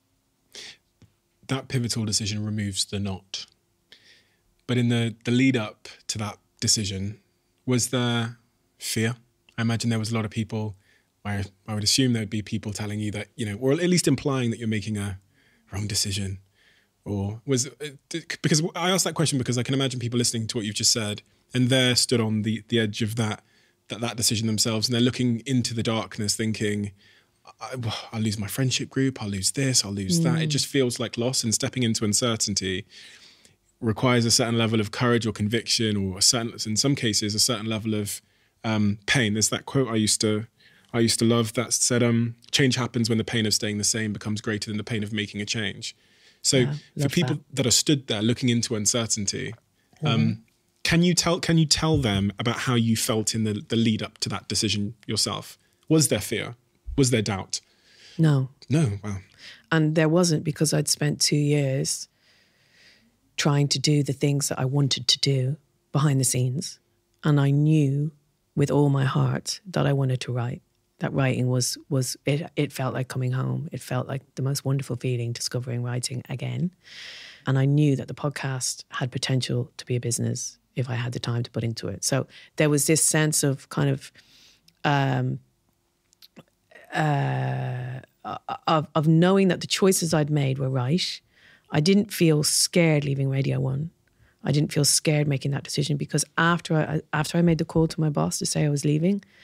That pivotal decision removes the knot. But in the, the lead up to that decision, was there fear? I imagine there was a lot of people, I, I would assume there would be people telling you that, you know, or at least implying that you're making a wrong decision. Or was, because I asked that question because I can imagine people listening to what you've just said and they're stood on the, the edge of that, that, that decision themselves, and they're looking into the darkness thinking, I, I'll lose my friendship group, I'll lose this, I'll lose mm. that. It just feels like loss, and stepping into uncertainty requires a certain level of courage or conviction, or a certain, in some cases, a certain level of um, pain. There's that quote I used to I used to love that said, um, change happens when the pain of staying the same becomes greater than the pain of making a change. So yeah, for people that. that are stood there looking into uncertainty, mm. um, can you tell can you tell them about how you felt in the, the lead up to that decision yourself? Was there fear? Was there doubt? No. No, wow. And there wasn't, because I'd spent two years trying to do the things that I wanted to do behind the scenes. And I knew with all my heart that I wanted to write. That writing was, was it, it felt like coming home. It felt like the most wonderful feeling, discovering writing again. And I knew that the podcast had potential to be a business if I had the time to put into it. So there was this sense of kind of, um, uh, of, of knowing that the choices I'd made were right. I didn't feel scared leaving Radio One. I didn't feel scared making that decision, because after I, after I made the call to my boss to say I was leaving,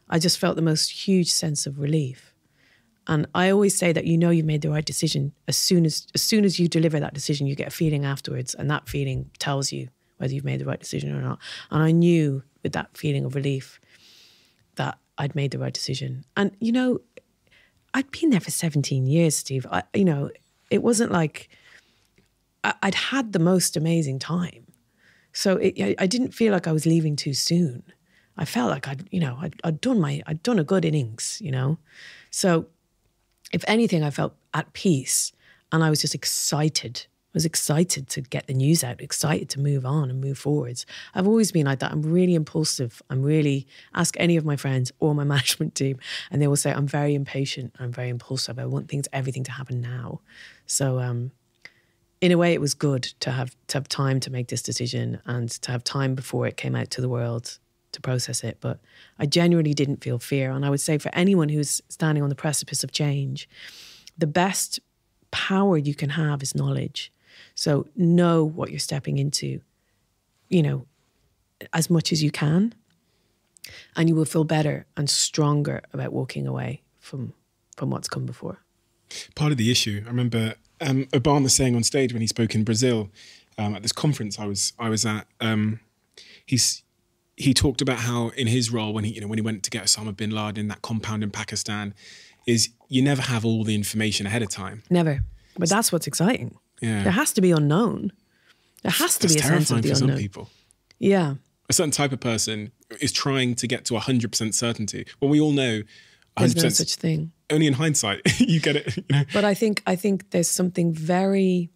I just felt the most huge sense of relief. And I always say that you know you've made the right decision as soon as as soon as you deliver that decision, you get a feeling afterwards, and that feeling tells you whether you've made the right decision or not. And I knew with that feeling of relief that I'd made the right decision. And, you know, I'd been there for seventeen years, Steve. I, you know, it wasn't like I, I'd had the most amazing time. So it, I, I didn't feel like I was leaving too soon. I felt like I'd, you know, I'd, I'd done my, I'd done a good innings, you know. So if anything, I felt at peace, and I was just excited. I was excited to get the news out, excited to move on and move forwards. I've always been like that. I'm really impulsive. I'm really, ask any of my friends or my management team, and they will say, I'm very impatient. I'm very impulsive. I want things, everything to happen now. So um, in a way, it was good to have to have time to make this decision and to have time before it came out to the world to process it. But I genuinely didn't feel fear. And I would say for anyone who's standing on the precipice of change, the best power you can have is knowledge. So know what you're stepping into, you know, as much as you can, and you will feel better and stronger about walking away from from what's come before. Part of the issue, I remember um, Obama saying on stage when he spoke in Brazil um, at this conference I was I was at, um, he's he talked about how in his role when he you know when he went to get Osama bin Laden in that compound in Pakistan, is you never have all the information ahead of time. Never, but that's what's exciting. Yeah. There has to be unknown. There has to That's be a sense of the for unknown. some people. Yeah. A certain type of person is trying to get to one hundred percent certainty. Well, we all know one hundred percent. There's no such thing. Only in hindsight, you get it. You know? But I think I think there's something very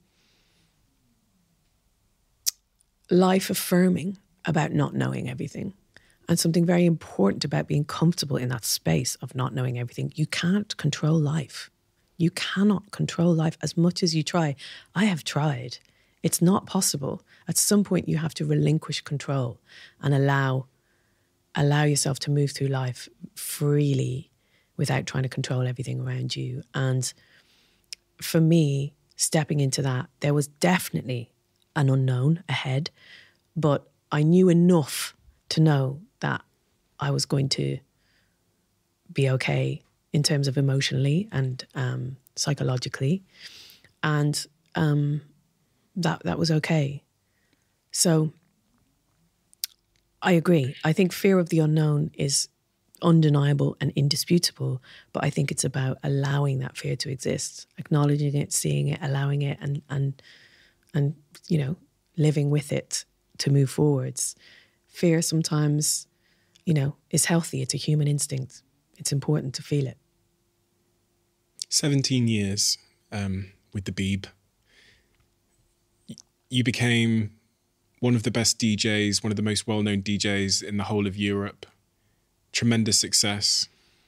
life-affirming about not knowing everything, and something very important about being comfortable in that space of not knowing everything. You can't control life. You cannot control life as much as you try. I have tried. It's not possible. At some point, you have to relinquish control and allow allow yourself to move through life freely without trying to control everything around you. And for me, stepping into that, there was definitely an unknown ahead, but I knew enough to know that I was going to be okay in terms of emotionally and um, psychologically. And um, that that was okay. So I agree. I think fear of the unknown is undeniable and indisputable, but I think it's about allowing that fear to exist, acknowledging it, seeing it, allowing it, and and and you know, living with it to move forwards. Fear sometimes, you know, is healthy. It's a human instinct. It's important to feel it. seventeen years um, with the Beeb. You became one of the best D Js, one of the most well-known D Js in the whole of Europe. Tremendous success.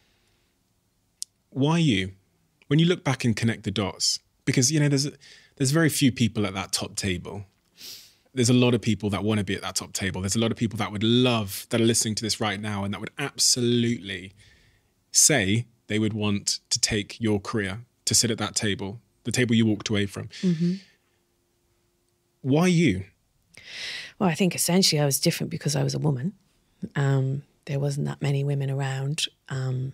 Why you? When you look back and connect the dots, because, you know, there's there's very few people at that top table. There's a lot of people that want to be at that top table. There's a lot of people that would love, that are listening to this right now, and that would absolutely say they would want to take your career, to sit at that table, the table you walked away from. Mm-hmm. Why you? Well, I think essentially I was different because I was a woman. Um, there wasn't that many women around. Um,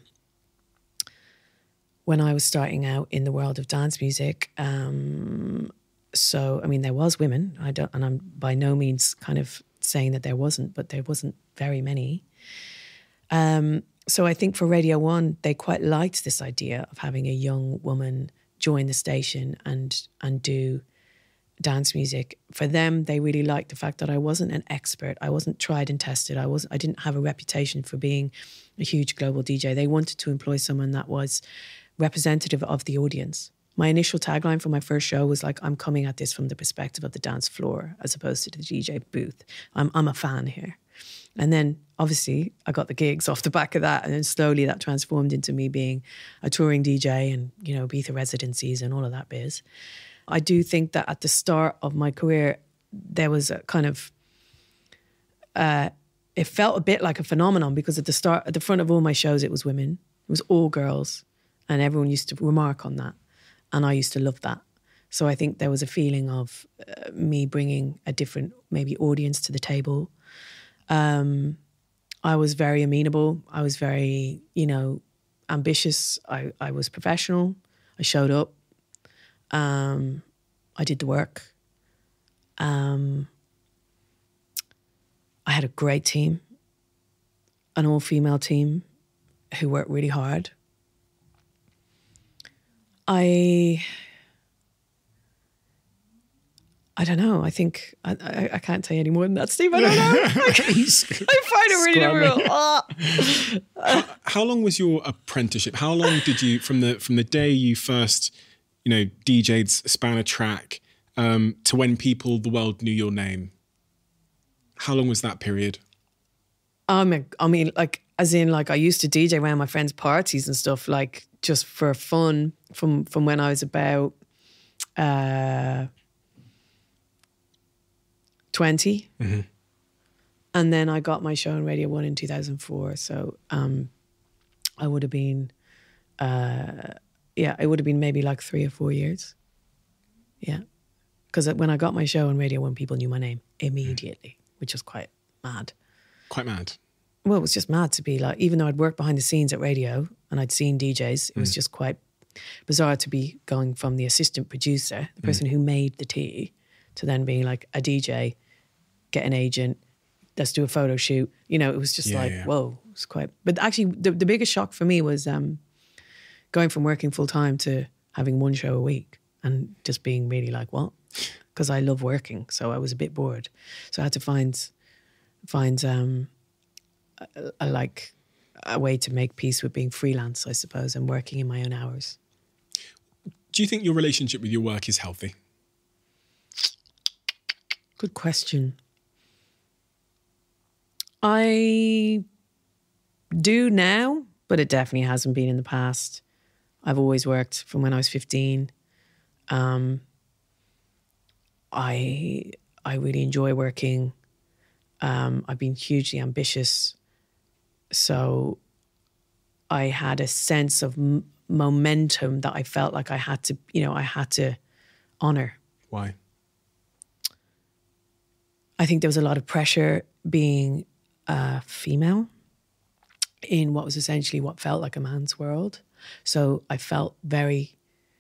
when I was starting out in the world of dance music, um, so, I mean, there was women. I don't, and I'm by no means kind of saying that there wasn't, but there wasn't very many. Um, so I think for Radio One, they quite liked this idea of having a young woman join the station and and do dance music. For them, they really liked the fact that I wasn't an expert. I wasn't tried and tested. I wasn't. I didn't have a reputation for being a huge global D J. They wanted to employ someone that was representative of the audience. My initial tagline for my first show was like, I'm coming at this from the perspective of the dance floor as opposed to the D J booth. I'm I'm a fan here. And then obviously I got the gigs off the back of that, and then slowly that transformed into me being a touring D J and, you know, Ibiza residencies and all of that biz. I do think that at the start of my career, there was a kind of, uh, it felt a bit like a phenomenon because at the start, at the front of all my shows, it was women. It was all girls, and everyone used to remark on that. And I used to love that. So I think there was a feeling of uh, me bringing a different maybe audience to the table. Um, I was very amenable. I was very, you know, ambitious. I, I was professional. I showed up. Um, I did the work. Um, I had a great team, an all-female team who worked really hard. I, I don't know. I think I, I, I can't say any more than that, Steve. I don't know. I, I find it really difficult. Oh. how, how long was your apprenticeship? How long did you from the from the day you first, you know, D J'd Span a Track um, to when people the world knew your name? How long was that period? Um, I mean, like, as in, like, I used to D J around my friends' parties and stuff, like, just for fun from from when I was about uh, twenty. Mm-hmm. And then I got my show on Radio One in two thousand four. So um, I would have been, uh, yeah, it would have been maybe like three or four years. Yeah. Because when I got my show on Radio One, people knew my name immediately, which was quite mad. Quite mad. Well, it was just mad to be like, even though I'd worked behind the scenes at radio and I'd seen D Js, it was mm. just quite bizarre to be going from the assistant producer, the person mm. who made the tea, to then being like a D J, get an agent, let's do a photo shoot. You know, it was just yeah, like, yeah. whoa, it was quite, but actually the, the biggest shock for me was um, going from working full time to having one show a week and just being really like, what? Because I love working. So I was a bit bored. So I had to find, find, um, a, a, like a way to make peace with being freelance, I suppose, and working in my own hours. Do you think your relationship with your work is healthy? Good question. I do now, but it definitely hasn't been in the past. I've always worked from when I was fifteen. Um, I I really enjoy working. Um, I've been hugely ambitious. So I had a sense of m- momentum that I felt like I had to, you know, I had to honor. Why? I think there was a lot of pressure being a female in what was essentially what felt like a man's world. So I felt very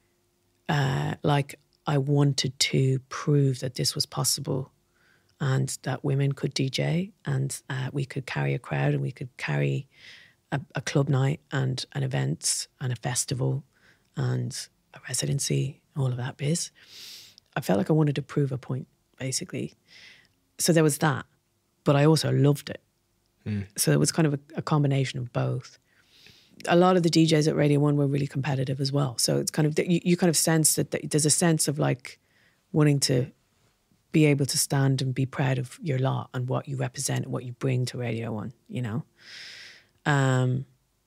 uh, like I wanted to prove that this was possible and that women could D J and uh, we could carry a crowd and we could carry a, a club night and an event and a festival and a residency, all of that biz. I felt like I wanted to prove a point, basically. So there was that, but I also loved it. Mm. So it was kind of a, a combination of both. A lot of the D Js at Radio One were really competitive as well. So it's kind of, you, you kind of sense that there's a sense of like wanting to be able to stand and be proud of your lot and what you represent and what you bring to Radio One, you know? Um,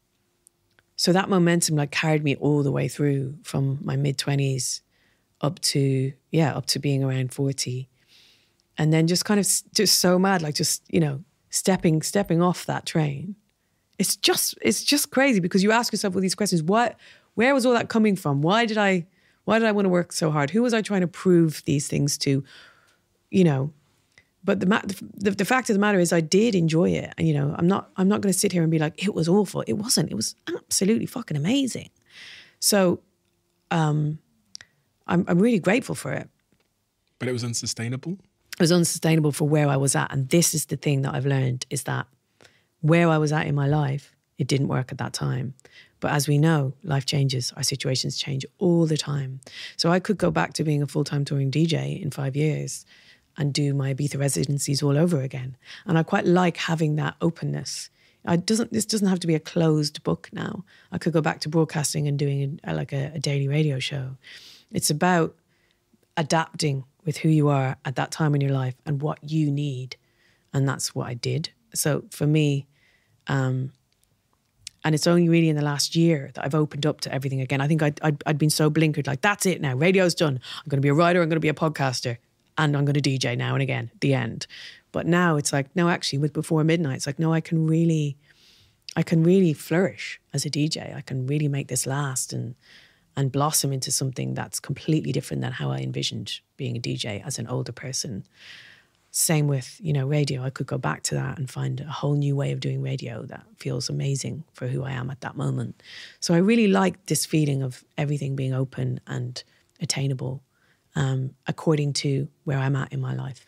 so that momentum like carried me all the way through from my mid twenties up to, yeah, up to being around forty. And then just kind of just so mad, like just, you know, stepping, stepping off that train. It's just, it's just crazy because you ask yourself all these questions. What, where was all that coming from? Why did I, why did I want to work so hard? Who was I trying to prove these things to? You know, but the, the the fact of the matter is I did enjoy it. And, you know, I'm not, I'm not going to sit here and be like, it was awful. It wasn't. It was absolutely fucking amazing. So um, I'm, I'm really grateful for it. But it was unsustainable? It was unsustainable for where I was at. And this is the thing that I've learned is that where I was at in my life, it didn't work at that time. But as we know, life changes, our situations change all the time. So I could go back to being a full-time touring D J in five years and do my Ibiza residencies all over again. And I quite like having that openness. I doesn't. This doesn't have to be a closed book now. I could go back to broadcasting and doing a, like a, a daily radio show. It's about adapting with who you are at that time in your life and what you need. And that's what I did. So for me, um, and it's only really in the last year that I've opened up to everything again. I think I'd, I'd, I'd been so blinkered, like, that's it now. Radio's done. I'm going to be a writer. I'm going to be a podcaster. And I'm going to D J now and again, the end. But now it's like, no, actually with Before Midnight, it's like, no, I can really, I can really flourish as a D J. I can really make this last and and blossom into something that's completely different than how I envisioned being a D J as an older person. Same with, you know, radio. I could go back to that and find a whole new way of doing radio that feels amazing for who I am at that moment. So I really like this feeling of everything being open and attainable um, according to where I'm at in my life.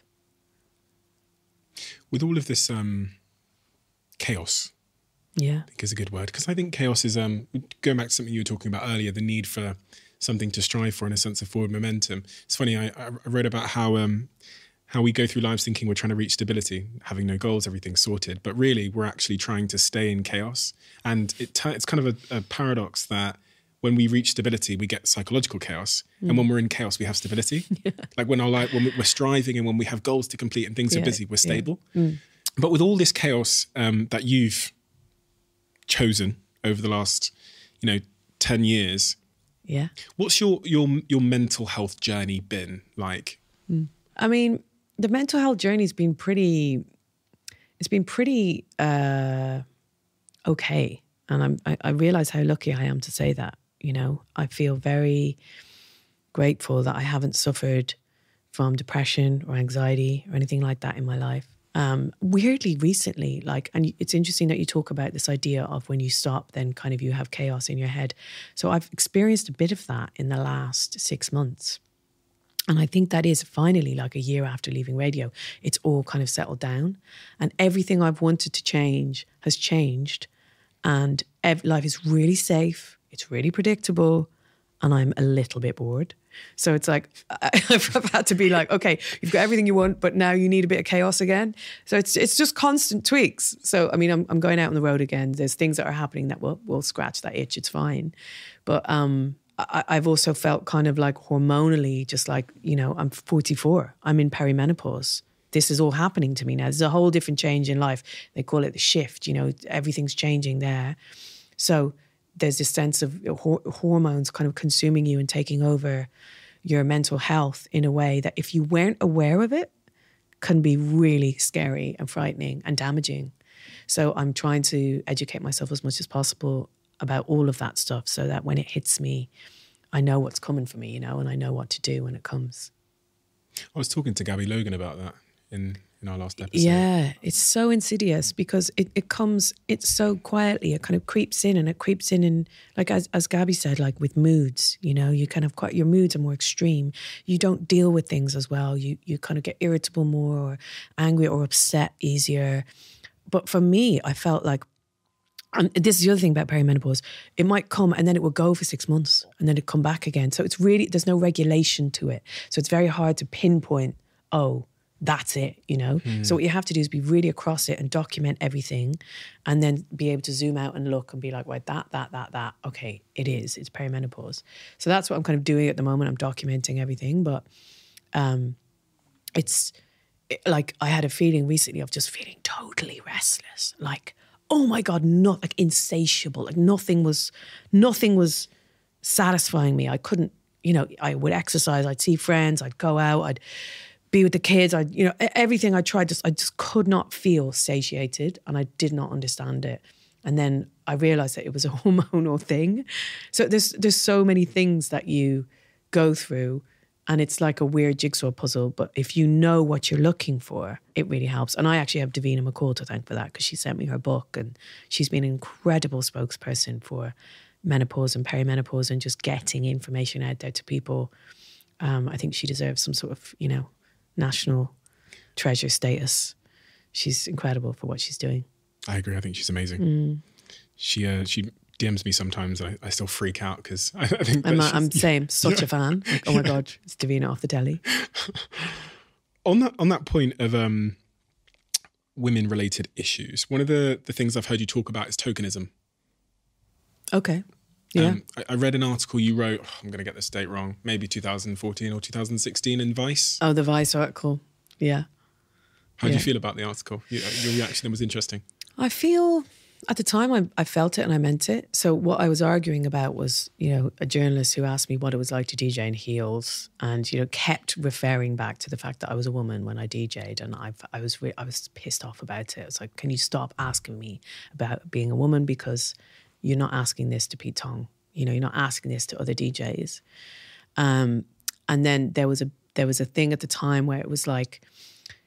With all of this um, chaos, yeah, I think is a good word, because I think chaos is, um, going back to something you were talking about earlier, the need for something to strive for and a sense of forward momentum. It's funny, I, I read about how... Um, how we go through lives thinking we're trying to reach stability, having no goals, everything's sorted. But really, we're actually trying to stay in chaos. And it t- it's kind of a, a paradox that when we reach stability, we get psychological chaos. Mm. And when we're in chaos, we have stability. Yeah. Like when, our life, when we're striving and when we have goals to complete and things yeah. are busy, we're stable. Yeah. Mm. But with all this chaos um, that you've chosen over the last, you know, ten years, yeah, what's your your your mental health journey been like? Mm. I mean, the mental health journey's been pretty, it's been pretty uh, okay. And I'm, I, I realize how lucky I am to say that, you know. I feel very grateful that I haven't suffered from depression or anxiety or anything like that in my life. Um, weirdly, recently, like, and it's interesting that you talk about this idea of when you stop, then kind of you have chaos in your head. So I've experienced a bit of that in the last six months. And I think that is finally, like a year after leaving radio, it's all kind of settled down. And everything I've wanted to change has changed. And ev- life is really safe. It's really predictable. And I'm a little bit bored. So it's like, I, I've had to be like, okay, you've got everything you want, but now you need a bit of chaos again. So it's it's just constant tweaks. So, I mean, I'm I'm going out on the road again. There's things that are happening that will, will scratch that itch. It's fine. But, um... I, I've also felt kind of like hormonally, just like, you know, I'm forty-four. I'm in perimenopause. This is all happening to me now. There's a whole different change in life. They call it the shift, you know, everything's changing there. So there's this sense of hor- hormones kind of consuming you and taking over your mental health in a way that if you weren't aware of it, can be really scary and frightening and damaging. So I'm trying to educate myself as much as possible about all of that stuff so that when it hits me, I know what's coming for me, you know, and I know what to do when it comes. I was talking to Gabby Logan about that in, in our last episode. Yeah, it's so insidious because it, it comes, it's so quietly, it kind of creeps in and it creeps in and like as, as Gabby said, like with moods, you know, you kind of quite, your moods are more extreme. You don't deal with things as well. You, you kind of get irritable more or angry or upset easier. But for me, I felt like, and this is the other thing about perimenopause, it might come and then it will go for six months and then it'll come back again. So it's really, there's no regulation to it. So it's very hard to pinpoint, oh, that's it, you know? Mm. So what you have to do is be really across it and document everything and then be able to zoom out and look and be like, right, that, that, that, that, okay, it is, it's perimenopause. So that's what I'm kind of doing at the moment. I'm documenting everything, but um, it's it, like I had a feeling recently of just feeling totally restless, like, oh my God, not like insatiable. Like nothing was, nothing was satisfying me. I couldn't, you know, I would exercise, I'd see friends, I'd go out, I'd be with the kids, I'd, you know, everything I tried, just I just could not feel satiated and I did not understand it. And then I realized that it was a hormonal thing. So there's there's so many things that you go through and it's like a weird jigsaw puzzle. But if you know what you're looking for, it really helps. And I actually have Davina McCall to thank for that because she sent me her book and she's been an incredible spokesperson for menopause and perimenopause and just getting information out there to people. Um, I think she deserves some sort of, you know, national treasure status. She's incredible for what she's doing. I agree. I think she's amazing. Mm. She uh, she D Ms me sometimes and I, I still freak out because I, I think I'm, I'm same, such yeah. a fan. Like, oh my God, it's Davina off the telly. on that on that point of um, women-related issues, one of the, the things I've heard you talk about is tokenism. Okay. Yeah. Um, I, I read an article you wrote, oh, I'm going to get this date wrong, maybe two thousand fourteen or two thousand sixteen in Vice. Oh, the Vice article. Yeah. How yeah. did you feel about the article? Your, your reaction was interesting. I feel, at the time, I, I felt it and I meant it. So what I was arguing about was, you know, a journalist who asked me what it was like to D J in heels and, you know, kept referring back to the fact that I was a woman when I D J'd. And I I was re- I was pissed off about it. I was like, can you stop asking me about being a woman? Because you're not asking this to Pete Tong. You know, you're not asking this to other D Js. Um, and then there was a there was a thing at the time where it was like,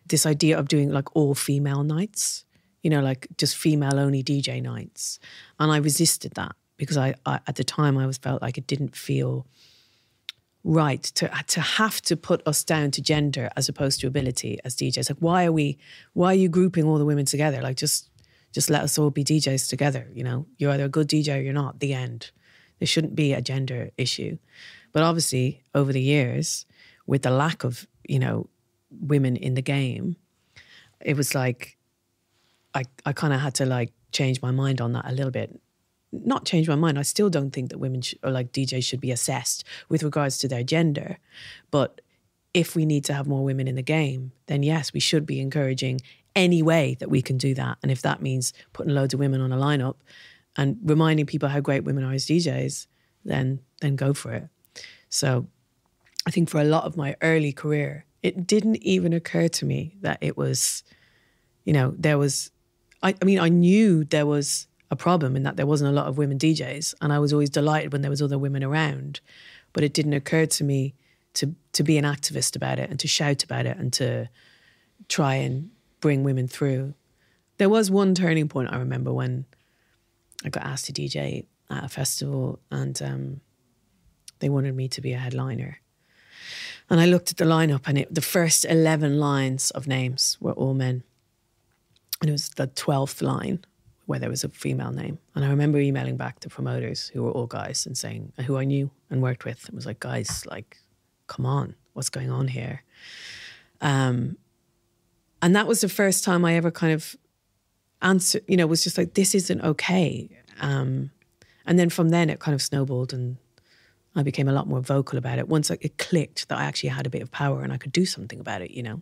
this idea of doing like all female nights, you know, like just female only D J nights. And I resisted that because I, I at the time I was felt like it didn't feel right to to have to put us down to gender as opposed to ability as D Js. Like, why are we, why are you grouping all the women together? Like, just just let us all be D Js together, you know? You're either a good D J or you're not, the end. There shouldn't be a gender issue. But obviously, over the years, with the lack of, you know, women in the game, it was like, I, I kind of had to like change my mind on that a little bit. Not change my mind. I still don't think that women sh- or like D Js should be assessed with regards to their gender. But if we need to have more women in the game, then yes, we should be encouraging any way that we can do that. And if that means putting loads of women on a lineup and reminding people how great women are as D Js, then then go for it. So I think for a lot of my early career, it didn't even occur to me that it was, you know, there was, I, I mean, I knew there was a problem in that there wasn't a lot of women D Js, and I was always delighted when there was other women around, but it didn't occur to me to to be an activist about it and to shout about it and to try and bring women through. There was one turning point I remember when I got asked to D J at a festival, and um, they wanted me to be a headliner. And I looked at the lineup, and it, the first eleven lines of names were all men. And it was the twelfth line where there was a female name. And I remember emailing back to promoters who were all guys and saying, who I knew and worked with, and was like, guys, like, come on, what's going on here? Um, and that was the first time I ever kind of answered, you know, was just like, this isn't okay. Um, and then from then it kind of snowballed, and I became a lot more vocal about it once like, it clicked that I actually had a bit of power and I could do something about it, you know.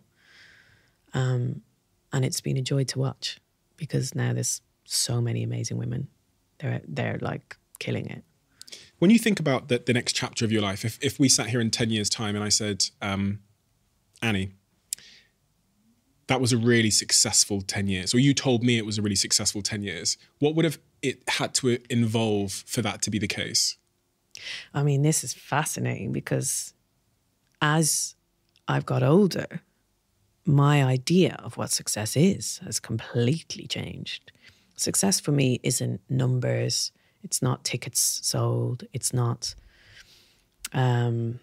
Um, and it's been a joy to watch, because now there's so many amazing women. They're they're like killing it. When you think about the, the next chapter of your life, if if we sat here in ten years' time and I said, um, Annie, that was a really successful ten years, or you told me it was a really successful ten years, what would have it had to involve for that to be the case? I mean, this is fascinating, because as I've got older, my idea of what success is has completely changed. Success for me isn't numbers. It's not tickets sold. It's not um,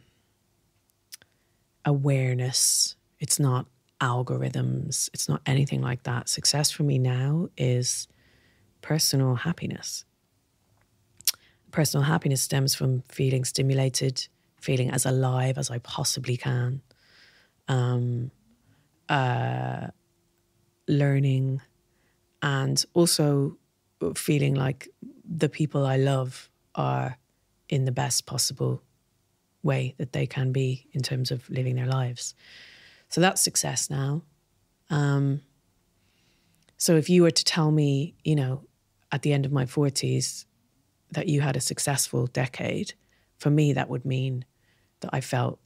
awareness. It's not algorithms. It's not anything like that. Success for me now is personal happiness. Personal happiness stems from feeling stimulated, feeling as alive as I possibly can, um, uh, learning, and also feeling like the people I love are in the best possible way that they can be in terms of living their lives. So that's success now. Um, so if you were to tell me, you know, at the end of my forties that you had a successful decade, for me that would mean that I felt,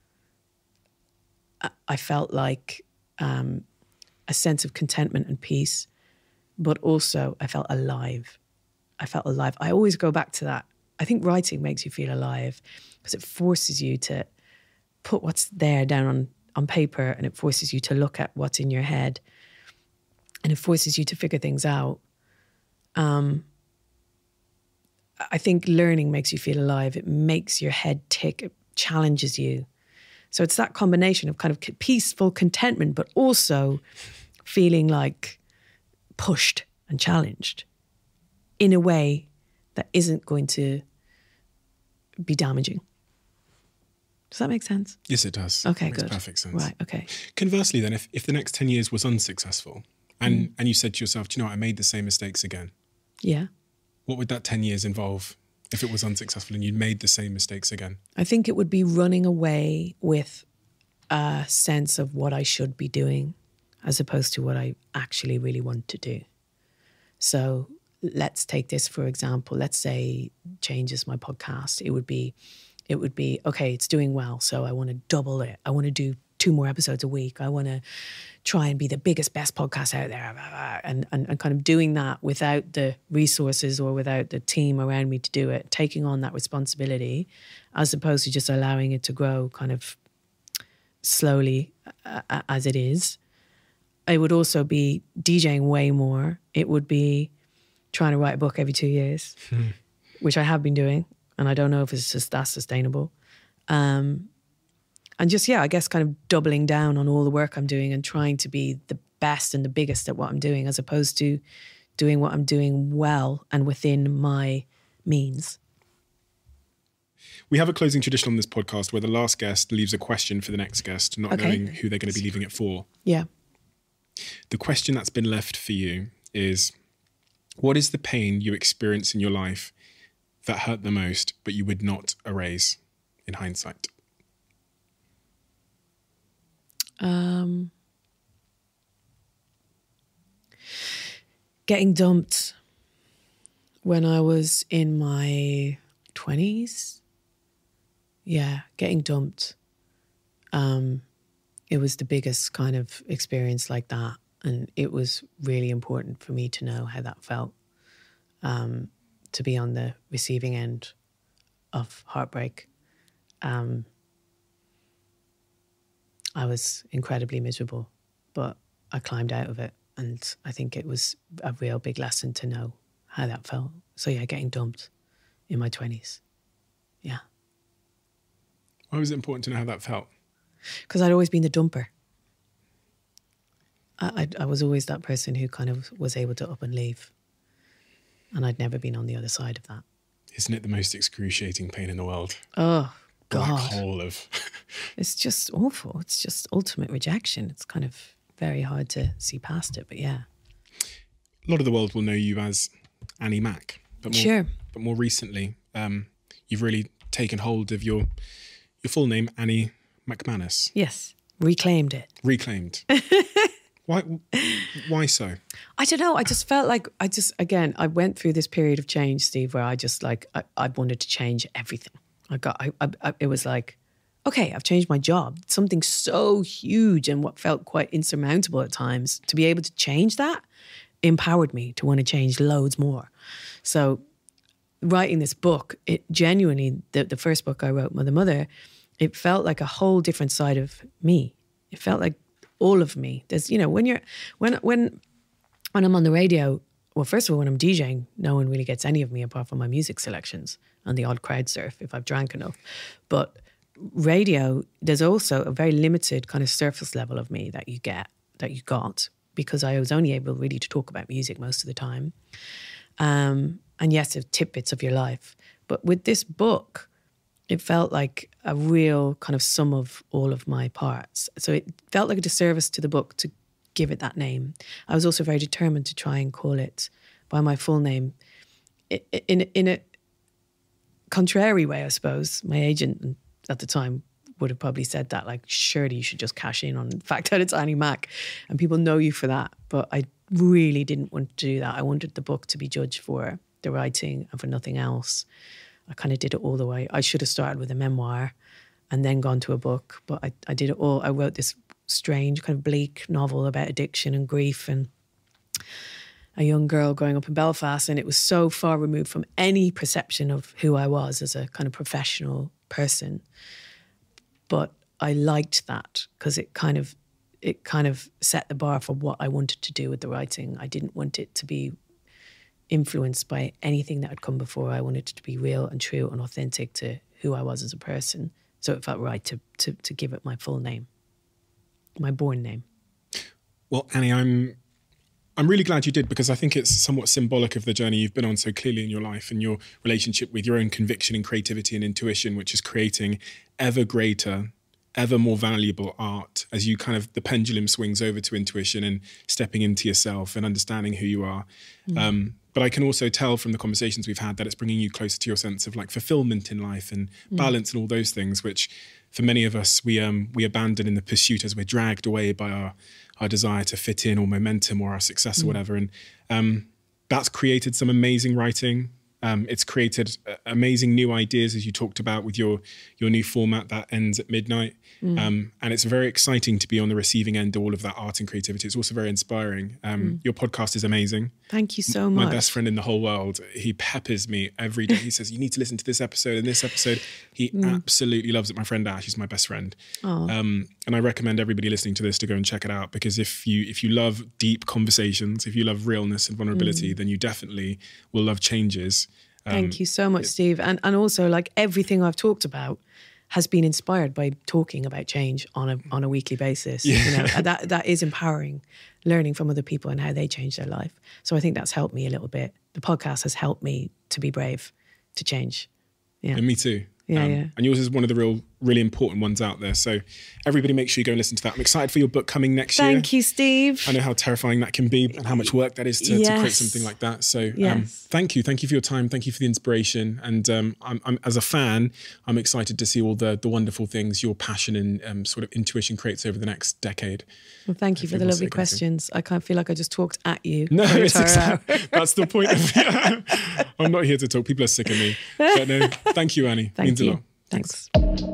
I felt like um, a sense of contentment and peace, but also I felt alive. I felt alive. I always go back to that. I think writing makes you feel alive because it forces you to put what's there down on, on paper, and it forces you to look at what's in your head, and it forces you to figure things out. Um, I think learning makes you feel alive. It makes your head tick. It challenges you. So it's that combination of kind of peaceful contentment, but also feeling like pushed and challenged in a way that isn't going to be damaging. Does that make sense? Yes, it does. Okay, it makes good. Perfect sense. Right, okay. Conversely then, if, if the next ten years was unsuccessful and, mm. and you said to yourself, do you know what, I made the same mistakes again. Yeah. What would that ten years involve if it was unsuccessful and you'd made the same mistakes again? I think it would be running away with a sense of what I should be doing as opposed to what I actually really want to do. So let's take this, for example. Let's say Changes my podcast. It would be, it would be, okay, it's doing well, so I want to double it. I want to do two more episodes a week. I want to try and be the biggest, best podcast out there. And, and, and kind of doing that without the resources or without the team around me to do it, taking on that responsibility as opposed to just allowing it to grow kind of slowly uh, as it is. it would also be DJing way more. It would be trying to write a book every two years, hmm. which I have been doing. And I don't know if it's just that sustainable. Um, and just, yeah, I guess kind of doubling down on all the work I'm doing and trying to be the best and the biggest at what I'm doing, as opposed to doing what I'm doing well and within my means. We have a closing tradition on this podcast where the last guest leaves a question for the next guest, not okay. knowing who they're going to be leaving it for. Yeah. The question that's been left for you is, what is the pain you experience in your life that hurt the most, but you would not erase in hindsight? Um, getting dumped when I was in my twenties. Yeah, getting dumped. Um, it was the biggest kind of experience like that. And it was really important for me to know how that felt, um, to be on the receiving end of heartbreak. Um, I was incredibly miserable, but I climbed out of it. And I think it was a real big lesson to know how that felt. So yeah, getting dumped in my twenties. Yeah. Why was it important to know how that felt? Because I'd always been the dumper. I, I, I was always that person who kind of was able to up and leave. And I'd never been on the other side of that. Isn't it the most excruciating pain in the world? Oh, God. Black hole of... It's just awful. It's just ultimate rejection. It's kind of very hard to see past it, but yeah. A lot of the world will know you as Annie Mac. But more, sure. But more recently, um, you've really taken hold of your your full name, Annie McManus. Yes, reclaimed it. Reclaimed. Why Why so? I don't know. I just felt like I just, again, I went through this period of change, Steve, where I just like, I, I wanted to change everything. I got, I, I, I, it was like, okay, I've changed my job. Something so huge and what felt quite insurmountable at times. To be able to change that empowered me to want to change loads more. So writing this book, it genuinely, the, the first book I wrote, Mother Mother, it felt like a whole different side of me. It felt like all of me. There's, you know, when you're, when, when, when I'm on the radio, well, first of all, when I'm DJing, no one really gets any of me apart from my music selections and the odd crowd surf if I've drank enough. But radio, there's also a very limited kind of surface level of me that you get, that you got, because I was only able really to talk about music most of the time. Um, and yes, there's tidbits of your life. But with this book, it felt like a real kind of sum of all of my parts. So it felt like a disservice to the book to give it that name. I was also very determined to try and call it by my full name. In, in, in a contrary way, I suppose. My agent at the time would have probably said that, like, surely you should just cash in on the fact that it's Annie Mac and people know you for that. But I really didn't want to do that. I wanted the book to be judged for the writing and for nothing else. I kind of did it all the way. I should have started with a memoir and then gone to a book, but I, I did it all. I wrote this strange kind of bleak novel about addiction and grief and a young girl growing up in Belfast, and it was so far removed from any perception of who I was as a kind of professional person. But I liked that because it kind of it kind of set the bar for what I wanted to do with the writing. I didn't want it to be influenced by anything that had come before. I wanted it to be real and true and authentic to who I was as a person. So it felt right to to, to give it my full name, my born name. Well, Annie, I'm I'm really glad you did, because I think it's somewhat symbolic of the journey you've been on so clearly in your life and your relationship with your own conviction and creativity and intuition, which is creating ever greater, ever more valuable art as you kind of, the pendulum swings over to intuition and stepping into yourself and understanding who you are. Mm. Um, but I can also tell from the conversations we've had that it's bringing you closer to your sense of like fulfillment in life and mm. balance and all those things, which for many of us, we um, we abandon in the pursuit as we're dragged away by our, our desire to fit in or momentum or our success mm. or whatever. And um, that's created some amazing writing Um, it's created uh, amazing new ideas, as you talked about, with your your new format that ends at midnight. Mm. Um, and it's very exciting to be on the receiving end of all of that art and creativity. It's also very inspiring. Um, mm. Your podcast is amazing. Thank you so much. My best friend in the whole world, he peppers me every day. He says, you need to listen to this episode and this episode. He mm. absolutely loves it. My friend Ash is my best friend. Um, and I recommend everybody listening to this to go and check it out, because if you if you love deep conversations, if you love realness and vulnerability, mm. then you definitely will love changes. Um, Thank you so much, Steve. And and also, like, everything I've talked about has been inspired by talking about change on a on a weekly basis. Yeah. You know, that that is empowering, learning from other people and how they change their life. So I think that's helped me a little bit. The podcast has helped me to be brave, to change. Yeah, and me too. Yeah, um, yeah. And yours is one of the real, really important ones out there. So everybody make sure you go and listen to that. I'm excited for your book coming next Thank year. Thank you, Steve. I know how terrifying that can be and how much work that is to, yes. to create something like that. So yes. um, thank you. Thank you for your time. Thank you for the inspiration. And um, I'm, I'm, as a fan, I'm excited to see all the, the wonderful things your passion and um, sort of intuition creates over the next decade. Well, thank you for the lovely questions. I kind of feel like I just talked at you. No, it's exactly, that's the point. Of, yeah. I'm not here to talk. People are sick of me. But no, thank you, Annie. Thank Means you. a lot. Thanks.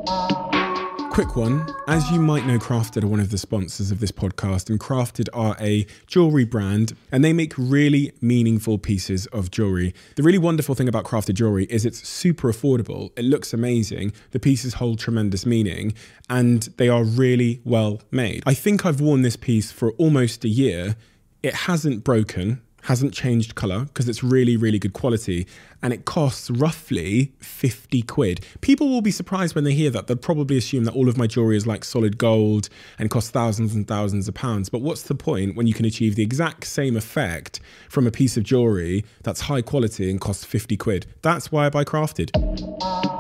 Quick one. As you might know, Crafted are one of the sponsors of this podcast, and Crafted are a jewellery brand, and they make really meaningful pieces of jewellery. The really wonderful thing about Crafted jewellery is it's super affordable. It looks amazing. The pieces hold tremendous meaning, and they are really well made. I think I've worn this piece for almost a year. It hasn't broken, hasn't changed colour, because it's really, really good quality, and it costs roughly fifty quid. People will be surprised when they hear that. They'll probably assume that all of my jewellery is like solid gold and costs thousands and thousands of pounds. But what's the point when you can achieve the exact same effect from a piece of jewellery that's high quality and costs fifty quid? That's why I buy Crafted.